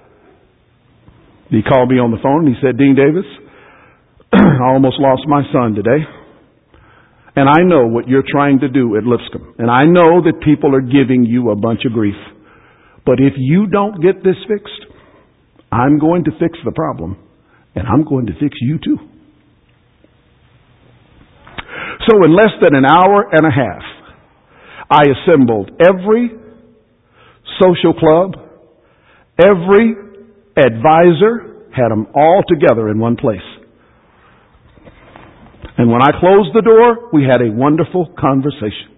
He called me on the phone and he said, Dean Davis, I almost lost my son today. And I know what you're trying to do at Lipscomb. And I know that people are giving you a bunch of grief. But if you don't get this fixed, I'm going to fix the problem. And I'm going to fix you too. So in less than an hour and a half, I assembled every social club, every advisor, had them all together in one place. And when I closed the door, we had a wonderful conversation.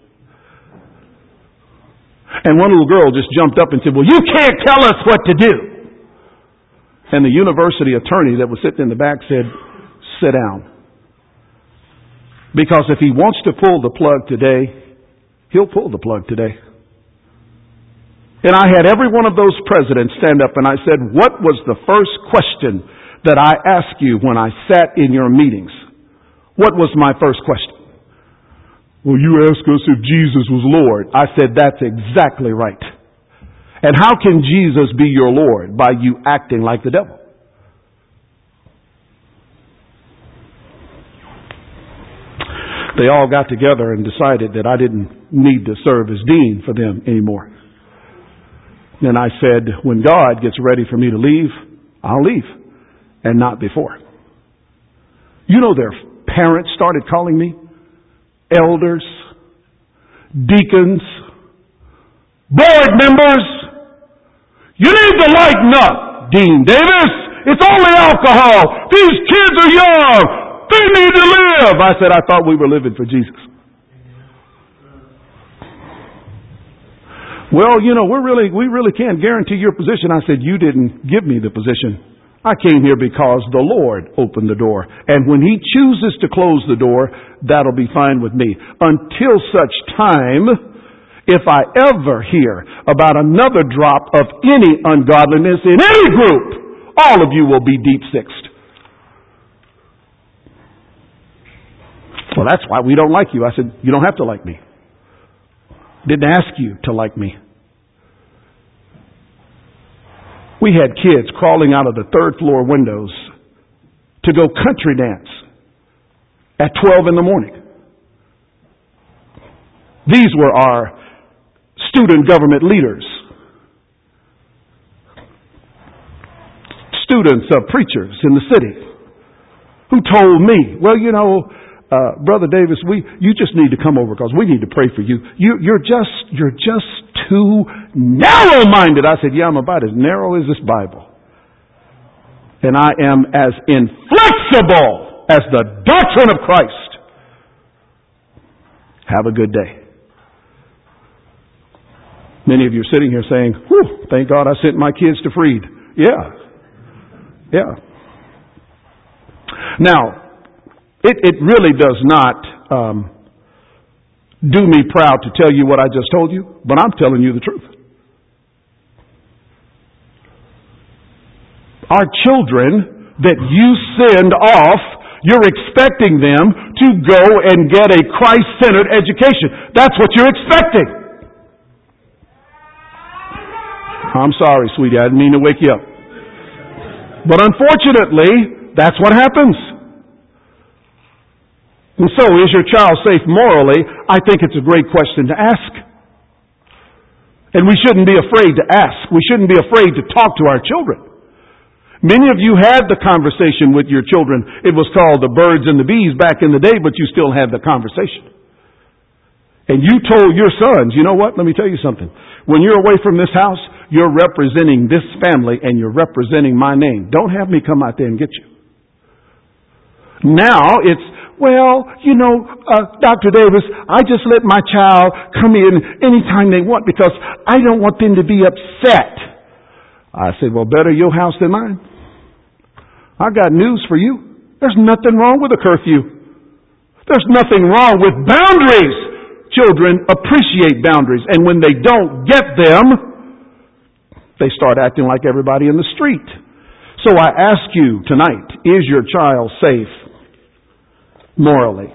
And one little girl just jumped up and said, well, you can't tell us what to do. And the university attorney that was sitting in the back said, sit down. Because if he wants to pull the plug today, he'll pull the plug today. And I had every one of those presidents stand up and I said, what was the first question that I asked you when I sat in your meetings? What was my first question? Well, you asked us if Jesus was Lord. I said, that's exactly right. And how can Jesus be your Lord? By you acting like the devil. They all got together and decided that I didn't need to serve as dean for them anymore. And I said, when God gets ready for me to leave, I'll leave. And not before. You know, their parents started calling me. Elders. deacons, board members. You need to lighten up, Dean Davis. It's only alcohol. These kids are young. They need to live. I said, I thought we were living for Jesus. Well, you know, we're really, we really can't guarantee your position. I said, you didn't give me the position. I came here because the Lord opened the door. And when He chooses to close the door, that'll be fine with me. Until such time, if I ever hear about another drop of any ungodliness in any group, all of you will be deep sixed. Well, that's why we don't like you. I said, you don't have to like me. Didn't ask you to like me. We had kids crawling out of the third floor windows to go country dance at twelve in the morning. These were our student government leaders, students of preachers in the city, who told me, well, you know, uh, Brother Davis, we you just need to come over because we need to pray for you. you you're just you're just too narrow-minded. I said, yeah, I'm about as narrow as this Bible. And I am as inflexible as the doctrine of Christ. Have a good day. Many of you are sitting here saying, whew, thank God I sent my kids to Freed. Yeah. Yeah. Now, it, it really does not um, do me proud to tell you what I just told you, but I'm telling you the truth. Our children that you send off, you're expecting them to go and get a Christ-centered education. That's what you're expecting. I'm sorry, sweetie, I didn't mean to wake you up. But unfortunately, that's what happens. And so, is your child safe morally? I think it's a great question to ask. And we shouldn't be afraid to ask. We shouldn't be afraid to talk to our children. Many of you had the conversation with your children. It was called the birds and the bees back in the day, but you still had the conversation. And you told your sons, you know what? Let me tell you something. When you're away from this house, you're representing this family and you're representing my name. Don't have me come out there and get you. Now it's, well, you know, uh, Doctor Davis, I just let my child come in anytime they want because I don't want them to be upset. I said, well, better your house than mine. I got news for you. There's nothing wrong with a curfew. There's nothing wrong with boundaries. Children appreciate boundaries. And when they don't get them, they start acting like everybody in the street. So I ask you tonight, is your child safe morally?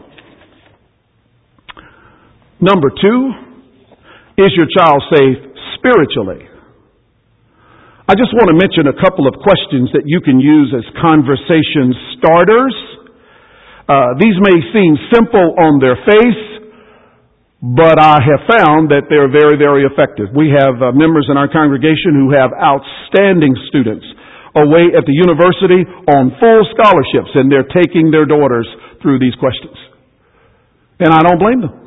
Number two, is your child safe spiritually? I just want to mention a couple of questions that you can use as conversation starters. Uh, these may seem simple on their face, but I have found that they're very, very effective. We have uh, members in our congregation who have outstanding students away at the university on full scholarships, and they're taking their daughters through these questions. And I don't blame them.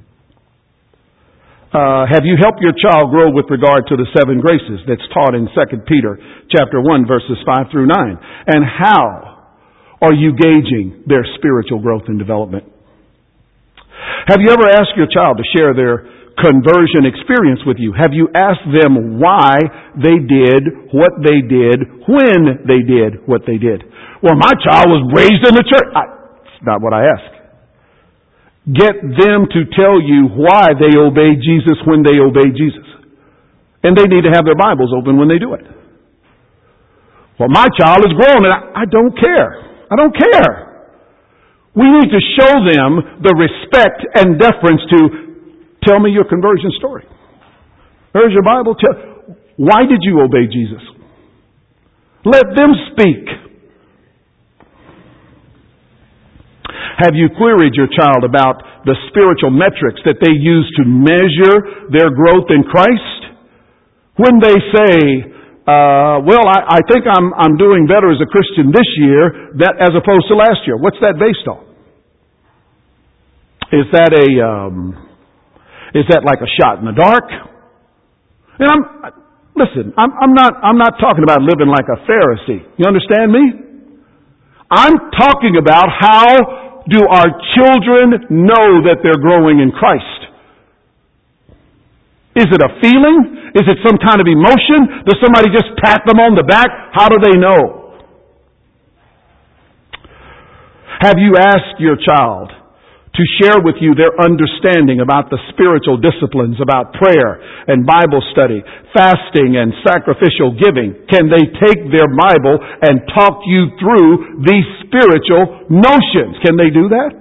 Uh, have you helped your child grow with regard to the seven graces that's taught in Second Peter chapter one, verses five through nine? And how are you gauging their spiritual growth and development? Have you ever asked your child to share their conversion experience with you? Have you asked them why they did what they did when they did what they did? Well, my child was raised in the church. I, that's not what I asked. Get them to tell you why they obey Jesus when they obey Jesus. And they need to have their Bibles open when they do it. Well, my child is grown and I, I don't care. I don't care. We need to show them the respect and deference to tell me your conversion story. There's your Bible. Tell, why did you obey Jesus? Let them speak. Have you queried your child about the spiritual metrics that they use to measure their growth in Christ? When they say, uh, well, I, I think I'm, I'm doing better as a Christian this year that, as opposed to last year. What's that based on? Is that a, um, Is that like a shot in the dark? And I'm, listen, I'm, I'm not, I'm not talking about living like a Pharisee. You understand me? I'm talking about how do our children know that they're growing in Christ? Is it a feeling? Is it some kind of emotion? Does somebody just pat them on the back? How do they know? Have you asked your child to share with you their understanding about the spiritual disciplines, about prayer and Bible study, fasting and sacrificial giving? Can they take their Bible and talk you through these spiritual notions? Can they do that?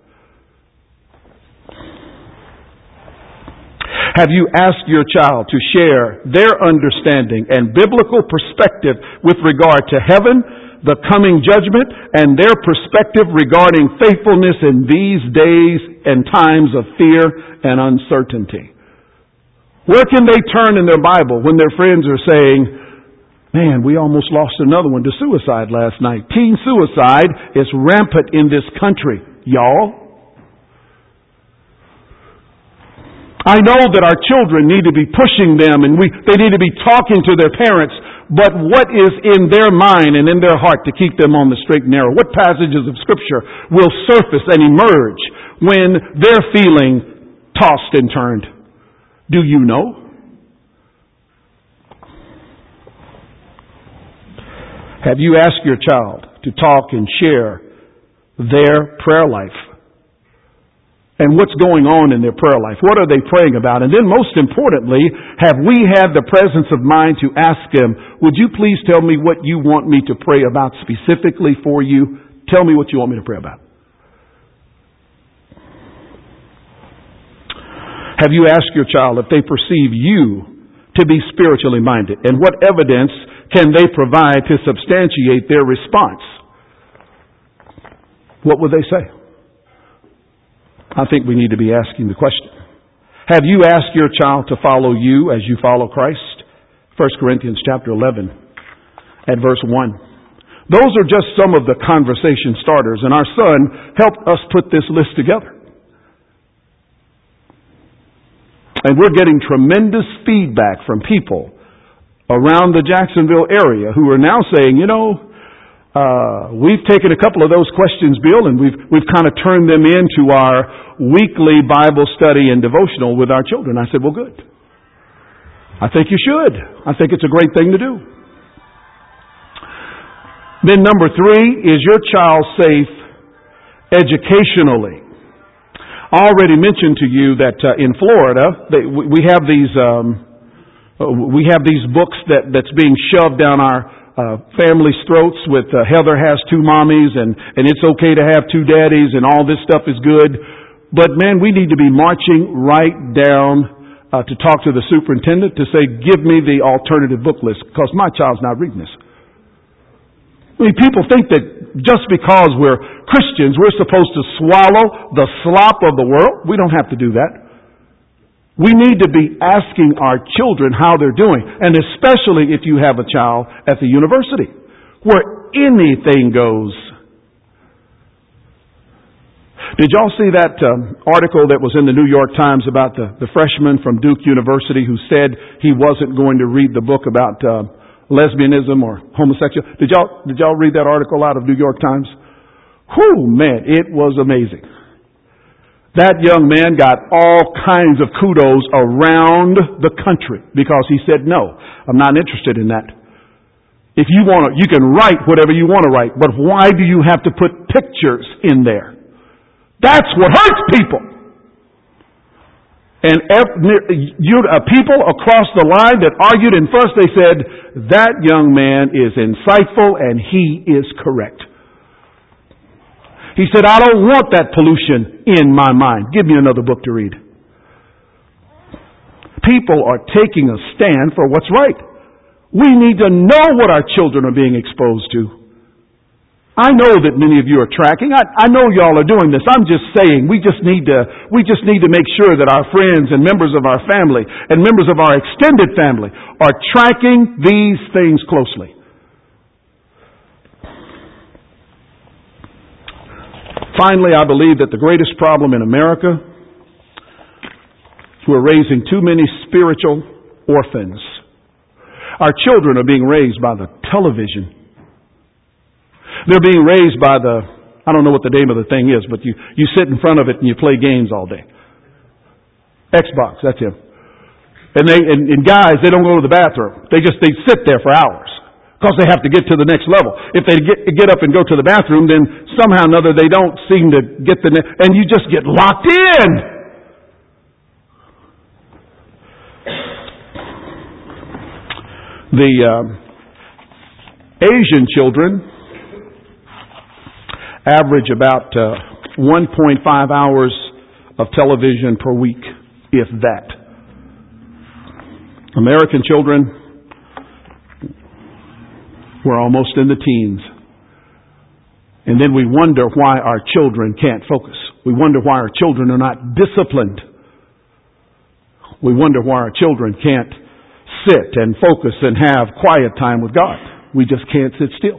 Have you asked your child to share their understanding and biblical perspective with regard to heaven, the coming judgment, and their perspective regarding faithfulness in these days and times of fear and uncertainty? Where can they turn in their Bible when their friends are saying, man, we almost lost another one to suicide last night. Teen suicide is rampant in this country, y'all. I know that our children need to be pushing them and we, they need to be talking to their parents, but what is in their mind and in their heart to keep them on the straight and narrow? What passages of Scripture will surface and emerge when they're feeling tossed and turned? Do you know? Have you asked your child to talk and share their prayer life? And what's going on in their prayer life? What are they praying about? And then most importantly, have we had the presence of mind to ask them, would you please tell me what you want me to pray about specifically for you? Tell me what you want me to pray about. Have you asked your child if they perceive you to be spiritually minded? And what evidence can they provide to substantiate their response? What would they say? I think we need to be asking the question. Have you asked your child to follow you as you follow Christ? First Corinthians chapter eleven at verse one. Those are just some of the conversation starters, and our son helped us put this list together. And we're getting tremendous feedback from people around the Jacksonville area who are now saying, you know, Uh, we've taken a couple of those questions, Bill, and we've we've kind of turned them into our weekly Bible study and devotional with our children. I said, well, good. I think you should. I think it's a great thing to do. Then number three, is your child safe educationally? I already mentioned to you that uh, in Florida, they, we have these um, we have these books that that's being shoved down our Uh, families' throats with uh, Heather has two mommies and, and it's okay to have two daddies and all this stuff is good. But man, we need to be marching right down uh, to talk to the superintendent to say, give me the alternative book list because my child's not reading this. I mean, people think that just because we're Christians, we're supposed to swallow the slop of the world. We don't have to do that. We need to be asking our children how they're doing, and especially if you have a child at the university, where anything goes. Did y'all see that um, article that was in the New York Times about the, the freshman from Duke University who said he wasn't going to read the book about uh, lesbianism or homosexual? Did y'all, did y'all read that article out of New York Times? Whew, man, it was amazing. That young man got all kinds of kudos around the country because he said, no, I'm not interested in that. If you want to, you can write whatever you want to write, but why do you have to put pictures in there? That's what hurts people. And you, uh, people across the line that argued, and first they said, that young man is insightful and he is correct. He said, I don't want that pollution in my mind. Give me another book to read. People are taking a stand for what's right. We need to know what our children are being exposed to. I know that many of you are tracking. I, I know y'all are doing this. I'm just saying we just need to we just need to make sure that our friends and members of our family and members of our extended family are tracking these things closely. Finally, I believe that the greatest problem in America We're raising too many spiritual orphans. Our children are being raised by the television. They're being raised by the, I don't know what the name of the thing is, but you, you sit in front of it and you play games all day. Xbox, that's him. And they, and, and guys, they don't go to the bathroom. They just, they sit there for hours because they have to get to the next level. If they get, get up and go to the bathroom, then somehow or another they don't seem to get the, ne- and you just get locked in. The uh, Asian children average about uh, one point five hours of television per week, if that. American children, we're almost in the teens. And then we wonder why our children can't focus. We wonder why our children are not disciplined. We wonder why our children can't sit and focus and have quiet time with God. We just can't sit still.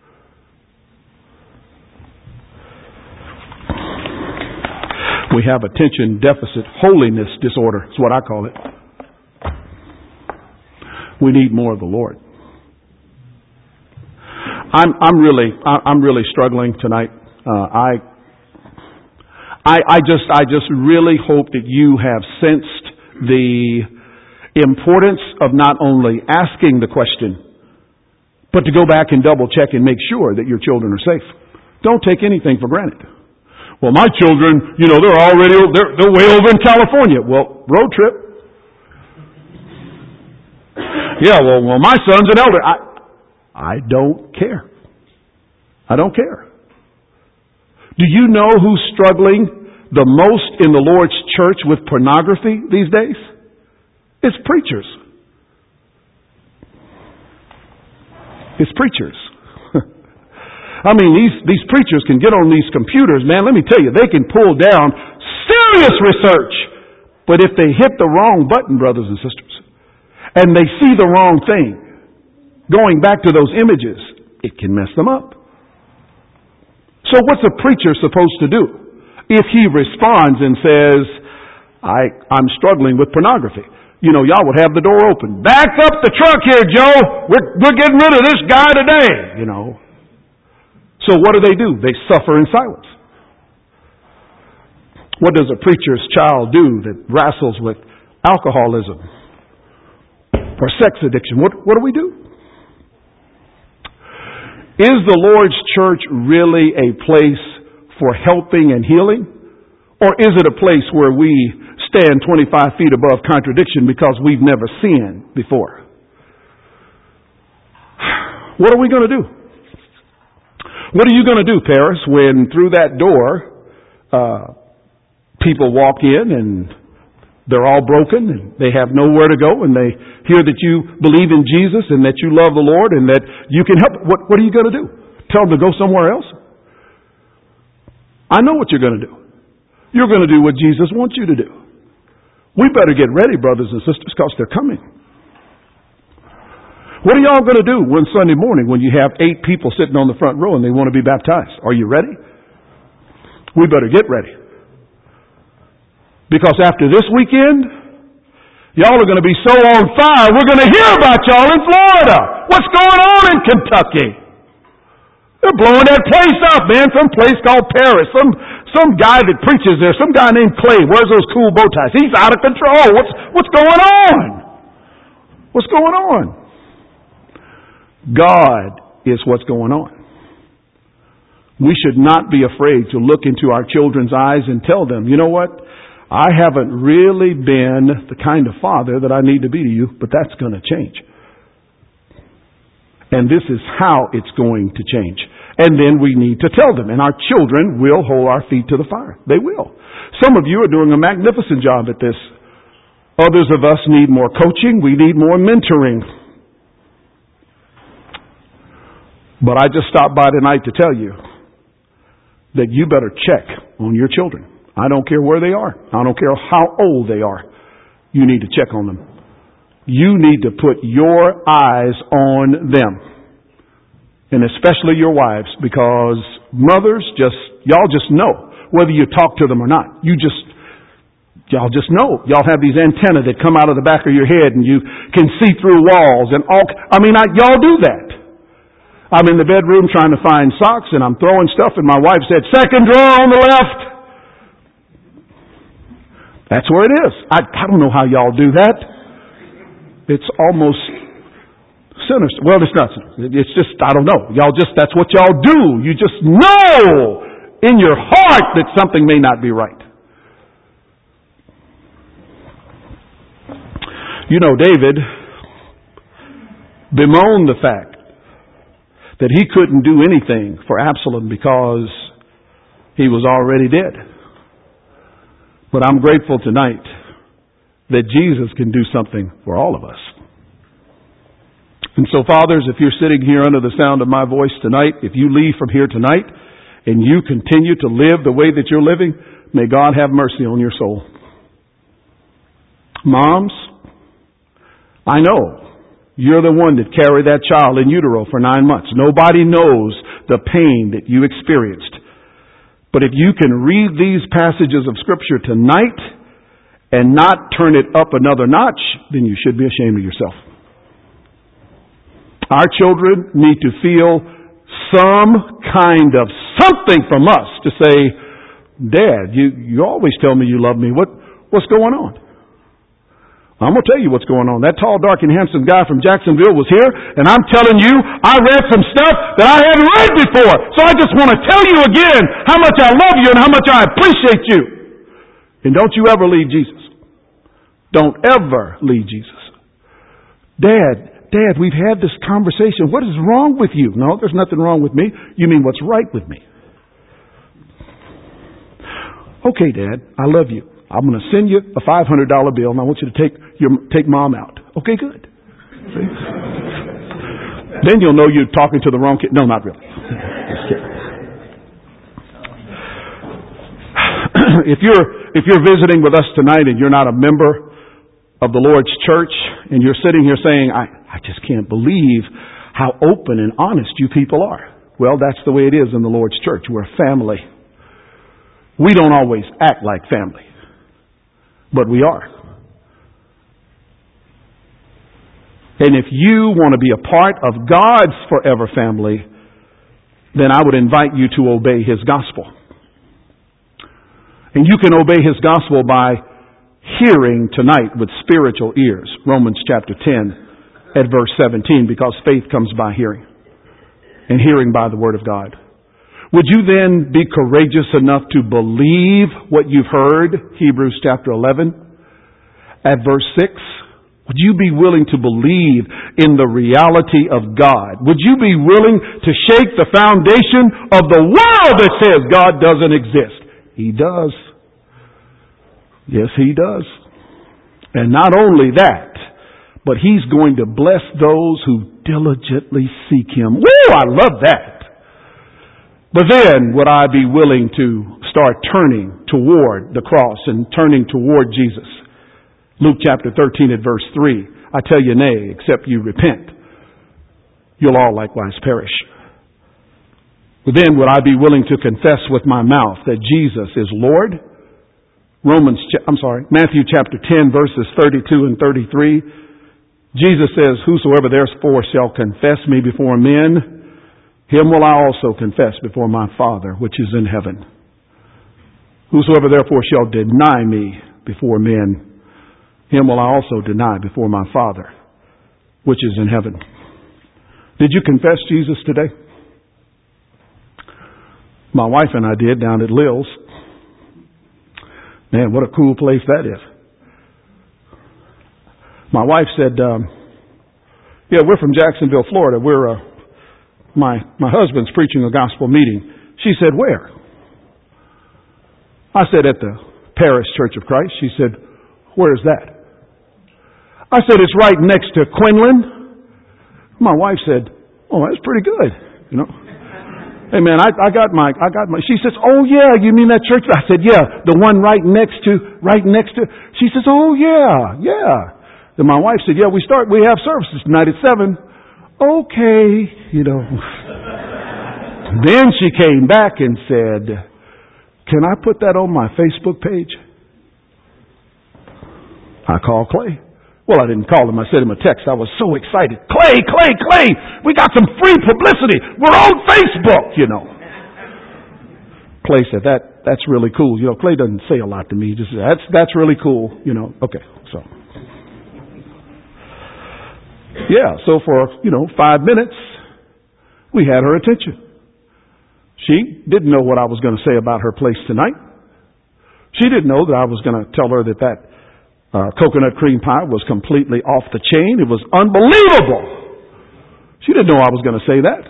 We have attention deficit holiness disorder. That's what I call it. We need more of the Lord. I'm I'm really I'm really struggling tonight. Uh, I I I just I just really hope that you have sensed the importance of not only asking the question, but to go back and double check and make sure that your children are safe. Don't take anything for granted. Well, my children, you know, they're already, they're, they're way over in California. Well, road trip. Yeah, well, well, my son's an elder. I, I don't care. I don't care. Do you know who's struggling the most in the Lord's church with pornography these days? It's preachers. It's preachers. I mean, these, these preachers can get on these computers, man, let me tell you, they can pull down serious research. But if they hit the wrong button, brothers and sisters, and they see the wrong thing, going back to those images, it can mess them up. So what's a preacher supposed to do if he responds and says, I, I'm struggling with pornography? You know, y'all would have the door open. Back up the truck here, Joe. We're, we're getting rid of this guy today, you know. So what do they do? They suffer in silence. What does a preacher's child do that wrestles with alcoholism or sex addiction? What, what do we do? Is the Lord's church really a place for helping and healing? Or is it a place where we stand twenty-five feet above contradiction because we've never sinned before? What are we going to do? What are you going to do, Paris, when through that door uh, people walk in and they're all broken and they have nowhere to go and they hear that you believe in Jesus and that you love the Lord and that you can help? What, what are you going to do? Tell them to go somewhere else? I know what you're going to do. You're going to do what Jesus wants you to do. We better get ready, brothers and sisters, because they're coming. What are y'all going to do one Sunday morning when you have eight people sitting on the front row and they want to be baptized? Are you ready? We better get ready. Because after this weekend, y'all are going to be so on fire, we're going to hear about y'all in Florida. What's going on in Kentucky? They're blowing that place up, man. Some place called Paris. Some some guy that preaches there. Some guy named Clay. Wears those cool bow ties. He's out of control. What's what's going on? What's going on? God is what's going on. We should not be afraid to look into our children's eyes and tell them, you know what? I haven't really been the kind of father that I need to be to you, but that's going to change. And this is how it's going to change. And then we need to tell them. And our children will hold our feet to the fire. They will. Some of you are doing a magnificent job at this. Others of us need more coaching. We need more mentoring. But I just stopped by tonight to tell you that you better check on your children. I don't care where they are. I don't care how old they are. You need to check on them. You need to put your eyes on them. And especially your wives, because mothers just, y'all just know whether you talk to them or not. You just, Y'all just know. Y'all have these antennae that come out of the back of your head and you can see through walls and all. I mean, I, y'all do that. I'm in the bedroom trying to find socks and I'm throwing stuff and my wife said, second drawer on the left. That's where it is. I, I don't know how y'all do that. It's almost sinister. Well, it's not. It's just, I don't know. Y'all just, that's what y'all do. You just know in your heart that something may not be right. You know, David bemoaned the fact that he couldn't do anything for Absalom because he was already dead. But I'm grateful tonight that Jesus can do something for all of us. And so, fathers, if you're sitting here under the sound of my voice tonight, if you leave from here tonight and you continue to live the way that you're living, may God have mercy on your soul. Moms, I know you're the one that carried that child in utero for nine months. Nobody knows the pain that you experienced. But if you can read these passages of Scripture tonight and not turn it up another notch, then you should be ashamed of yourself. Our children need to feel some kind of something from us to say, Dad, you, you always tell me you love me. What, what's going on? I'm going to tell you what's going on. That tall, dark, and handsome guy from Jacksonville was here, and I'm telling you, I read some stuff that I hadn't read before. So I just want to tell you again how much I love you and how much I appreciate you. And don't you ever leave Jesus. Don't ever leave Jesus. Dad, Dad, we've had this conversation. What is wrong with you? No, there's nothing wrong with me. You mean what's right with me? Okay, Dad, I love you. I'm going to send you a five hundred dollars bill, and I want you to take your take Mom out. Okay, good. See? Then you'll know you're talking to the wrong kid. No, not really. if you're if you're visiting with us tonight and you're not a member of the Lord's church, and you're sitting here saying, I, I just can't believe how open and honest you people are. Well, that's the way it is in the Lord's church. We're a family. We don't always act like family, but we are. And if you want to be a part of God's forever family, then I would invite you to obey His gospel. And you can obey His gospel by hearing tonight with spiritual ears. Romans chapter ten at verse seventeen, because faith comes by hearing, and hearing by the word of God. Would you then be courageous enough to believe what you've heard? Hebrews chapter eleven at verse six. Would you be willing to believe in the reality of God? Would you be willing to shake the foundation of the world that says God doesn't exist? He does. Yes, He does. And not only that, but He's going to bless those who diligently seek Him. Woo! I love that. But then would I be willing to start turning toward the cross and turning toward Jesus? Luke chapter thirteen at verse three. I tell you nay, except you repent, you'll all likewise perish. But then would I be willing to confess with my mouth that Jesus is Lord? Romans, I'm sorry, Matthew chapter ten verses thirty-two and thirty-three. Jesus says, whosoever therefore shall confess me before men, him will I also confess before my Father which is in heaven. Whosoever therefore shall deny me before men, him will I also deny before my Father which is in heaven. Did you confess Jesus today? My wife and I did down at Lil's. Man, what a cool place that is. My wife said, um, yeah, we're from Jacksonville, Florida. We're, uh, my, my husband's preaching a gospel meeting. She said, where? I said, at the Parish Church of Christ. She said, where is that? I said, it's right next to Quinlan. My wife said, oh, that's pretty good. You know, hey man, I, I got my, I got my, she says, oh yeah, you mean that church? I said, yeah, the one right next to, right next to, she says, oh yeah, yeah. Then my wife said, yeah, we start, we have services tonight at seven. Okay, you know. Then she came back and said, can I put that on my Facebook page? I called Clay. Well, I didn't call him. I sent him a text. I was so excited. Clay, Clay, Clay, we got some free publicity. We're on Facebook, you know. Clay said, that that's really cool. You know, Clay doesn't say a lot to me. He just says, that's, that's really cool. You know, okay, so. Yeah, so for, you know, five minutes, we had her attention. She didn't know what I was going to say about her place tonight. She didn't know that I was going to tell her that that uh, coconut cream pie was completely off the chain. It was unbelievable. She didn't know I was going to say that.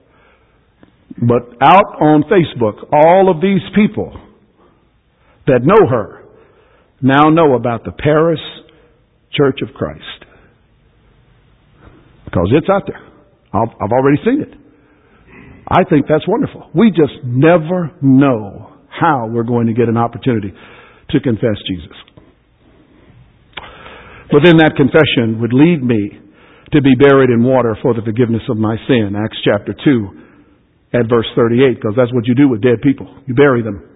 But out on Facebook, all of these people that know her now know about the Paris Church of Christ. Because it's out there. I've already seen it. I think that's wonderful. We just never know how we're going to get an opportunity to confess Jesus. But then that confession would lead me to be buried in water for the forgiveness of my sin. Acts chapter two at verse thirty-eight, because that's what you do with dead people. You bury them.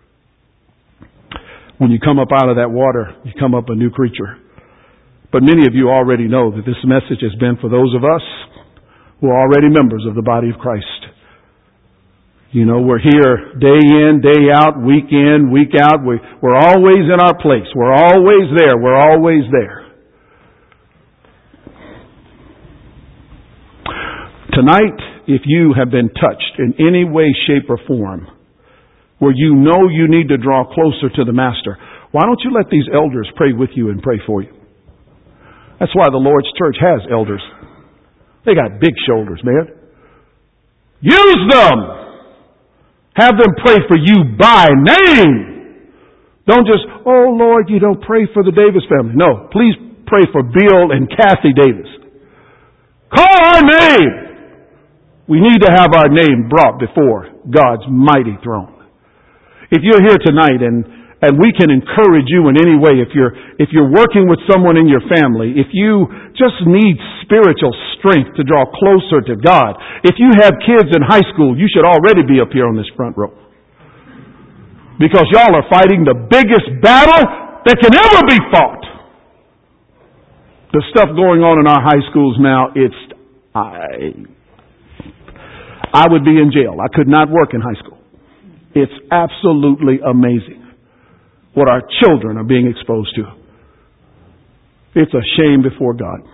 When you come up out of that water, you come up a new creature. But many of you already know that this message has been for those of us who are already members of the body of Christ. You know, we're here day in, day out, week in, week out. We, we're always in our place. We're always there. We're always there. Tonight, if you have been touched in any way, shape, or form, where you know you need to draw closer to the Master, why don't you let these elders pray with you and pray for you? That's why the Lord's church has elders. They got big shoulders, man. Use them! Have them pray for you by name. Don't just, oh Lord, you don't pray for the Davis family. No, please pray for Bill and Kathy Davis. Call our name. We need to have our name brought before God's mighty throne. If you're here tonight and, and we can encourage you in any way, if you're, if you're working with someone in your family, if you just need spiritual strength to draw closer to God, if you have kids in high school, you should already be up here on this front row. Because y'all are fighting the biggest battle that can ever be fought. The stuff going on in our high schools now, it's, I, I would be in jail. I could not work in high school. It's absolutely amazing what our children are being exposed to. It's a shame before God.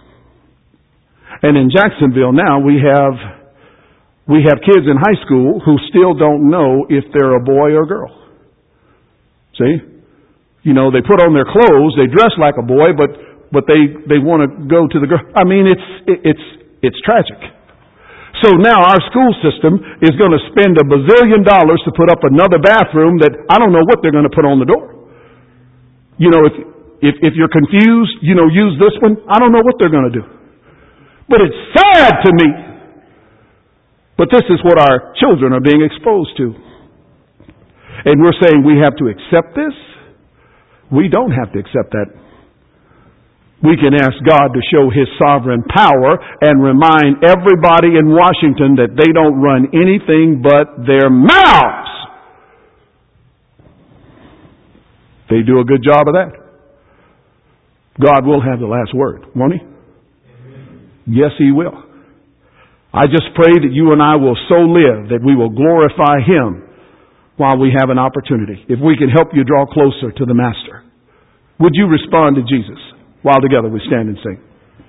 And in Jacksonville now we have, we have kids in high school who still don't know if they're a boy or a girl. See? You know, they put on their clothes, they dress like a boy, but, but they, they want to go to the girl. I mean, it's, it's, it's tragic. So now our school system is going to spend a bazillion dollars to put up another bathroom that I don't know what they're going to put on the door. You know, if, if, if you're confused, you know, use this one. I don't know what they're going to do. But it's sad to me. But this is what our children are being exposed to. And we're saying we have to accept this. We don't have to accept that. We can ask God to show His sovereign power and remind everybody in Washington that they don't run anything but their mouths. They do a good job of that. God will have the last word, won't He? Yes, He will. I just pray that you and I will so live that we will glorify Him while we have an opportunity. If we can help you draw closer to the Master, would you respond to Jesus? While together we stand and sing.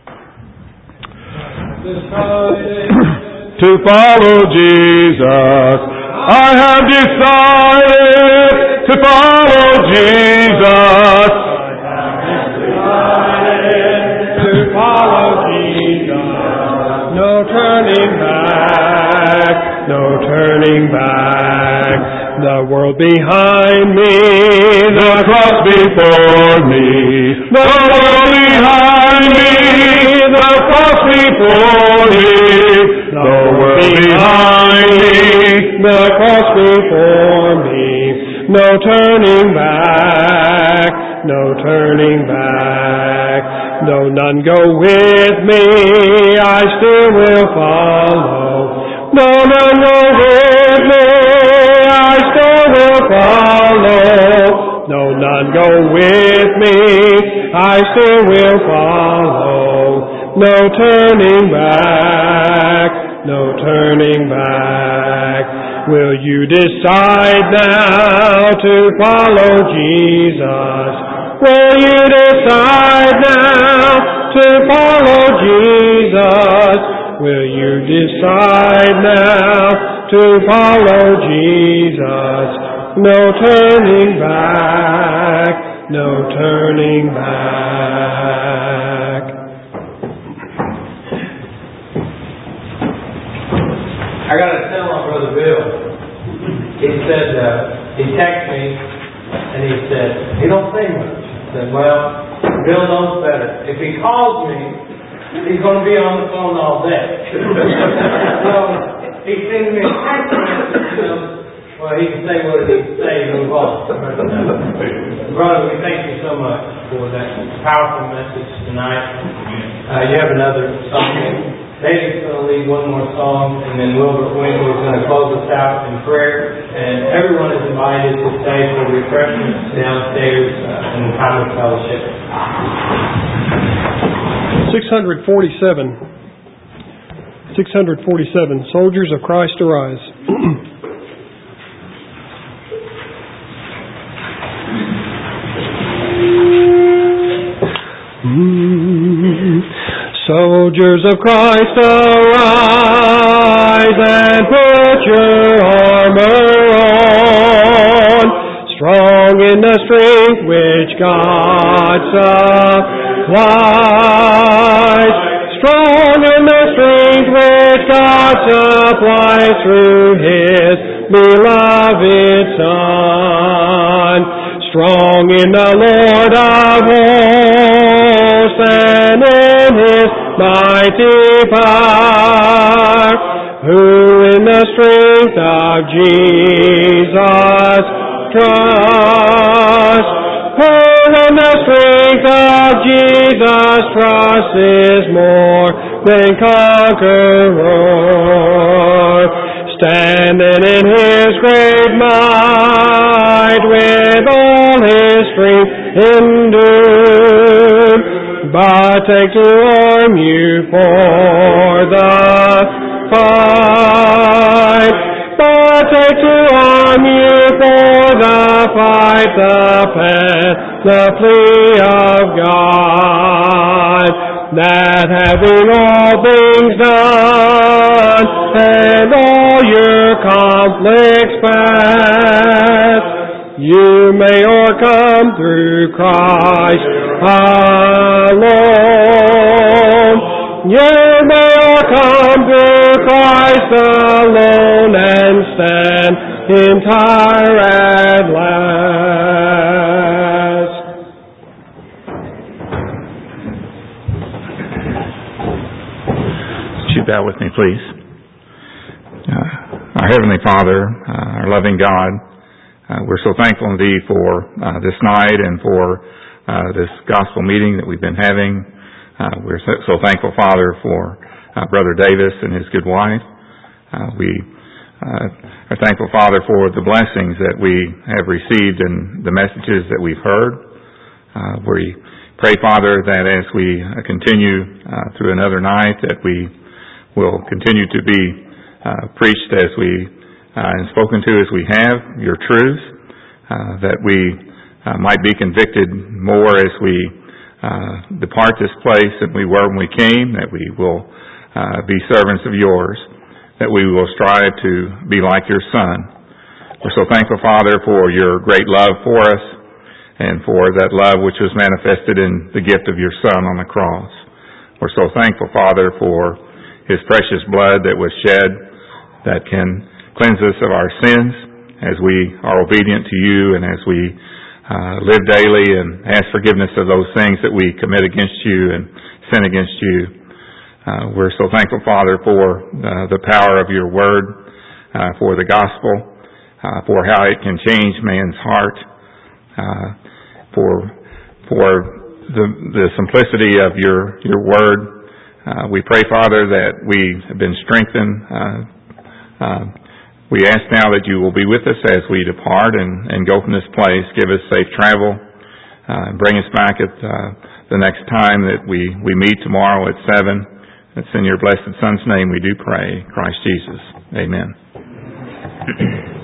To follow Jesus, I have decided to follow Jesus. I have decided to follow Jesus. No turning back, no turning back. The world behind me, the cross before me. The world behind me, the cross before me. The world behind me, the cross before me. No turning back, no turning back. Though none go with me, I still will follow. Though none go with me, I still will follow. though none go with me, I still will follow. No turning back, no turning back. Will you decide now to follow Jesus? Will you decide now to follow Jesus? Will you decide now to follow Jesus? No turning back, no turning back. I got to tell my brother Bill. He said, uh, he texted me and he said, he don't say much. I said, well, Bill knows better. If he calls me, he's going to be on the phone all day. So he sends me a text message, you know. Well, he can say what he can say and move on. Brother, we thank you so much for that powerful message tonight. Uh, you have another song. David's going to lead one more song, and then Wilbert Winkle is going to close us out in prayer. And everyone is invited to stay for refreshments downstairs uh, in the time of fellowship. six forty-seven. six forty-seven. Soldiers of Christ Arise. Soldiers of Christ, arise and put your armor on, strong in the strength which God supplies, strong in the strength which God supplies through His beloved Son, strong in the Lord of hosts and in His mighty power, who in the strength of Jesus trust, who in the strength of Jesus trust is more than conqueror, standing in His great might with all His strength endued. But take to arm you for the fight. But take to arm you for the fight, the pen, the plea of God, that having all things done, and all your conflicts past, you may overcome through Christ alone. You may overcome through Christ alone and stand entire at last. Would you bow with me, please? Uh, our Heavenly Father, uh, our loving God, Uh, we're so thankful indeed for uh, this night and for uh, this gospel meeting that we've been having. Uh, we're so, so thankful, Father, for uh, Brother Davis and his good wife. Uh, we uh, are thankful, Father, for the blessings that we have received and the messages that we've heard. Uh, we pray, Father, that as we uh, continue uh, through another night, that we will continue to be uh, preached as we Uh, and spoken to as we have your truth, uh, that we uh, might be convicted more as we uh, depart this place than we were when we came, that we will uh, be servants of yours, that we will strive to be like your Son. We're so thankful, Father, for your great love for us and for that love which was manifested in the gift of your Son on the cross. We're so thankful, Father, for His precious blood that was shed that can cleanse us of our sins as we are obedient to you and as we uh, live daily and ask forgiveness of those things that we commit against you and sin against you. Uh, we're so thankful, Father, for uh, the power of your word, uh, for the gospel, uh, for how it can change man's heart, uh, for for the, the simplicity of your, your word. Uh, we pray, Father, that we have been strengthened uh, uh, We ask now that you will be with us as we depart and, and go from this place. Give us safe travel. Uh, bring us back at uh, the next time that we, we meet tomorrow at seven. It's in your blessed Son's name we do pray, Christ Jesus. Amen.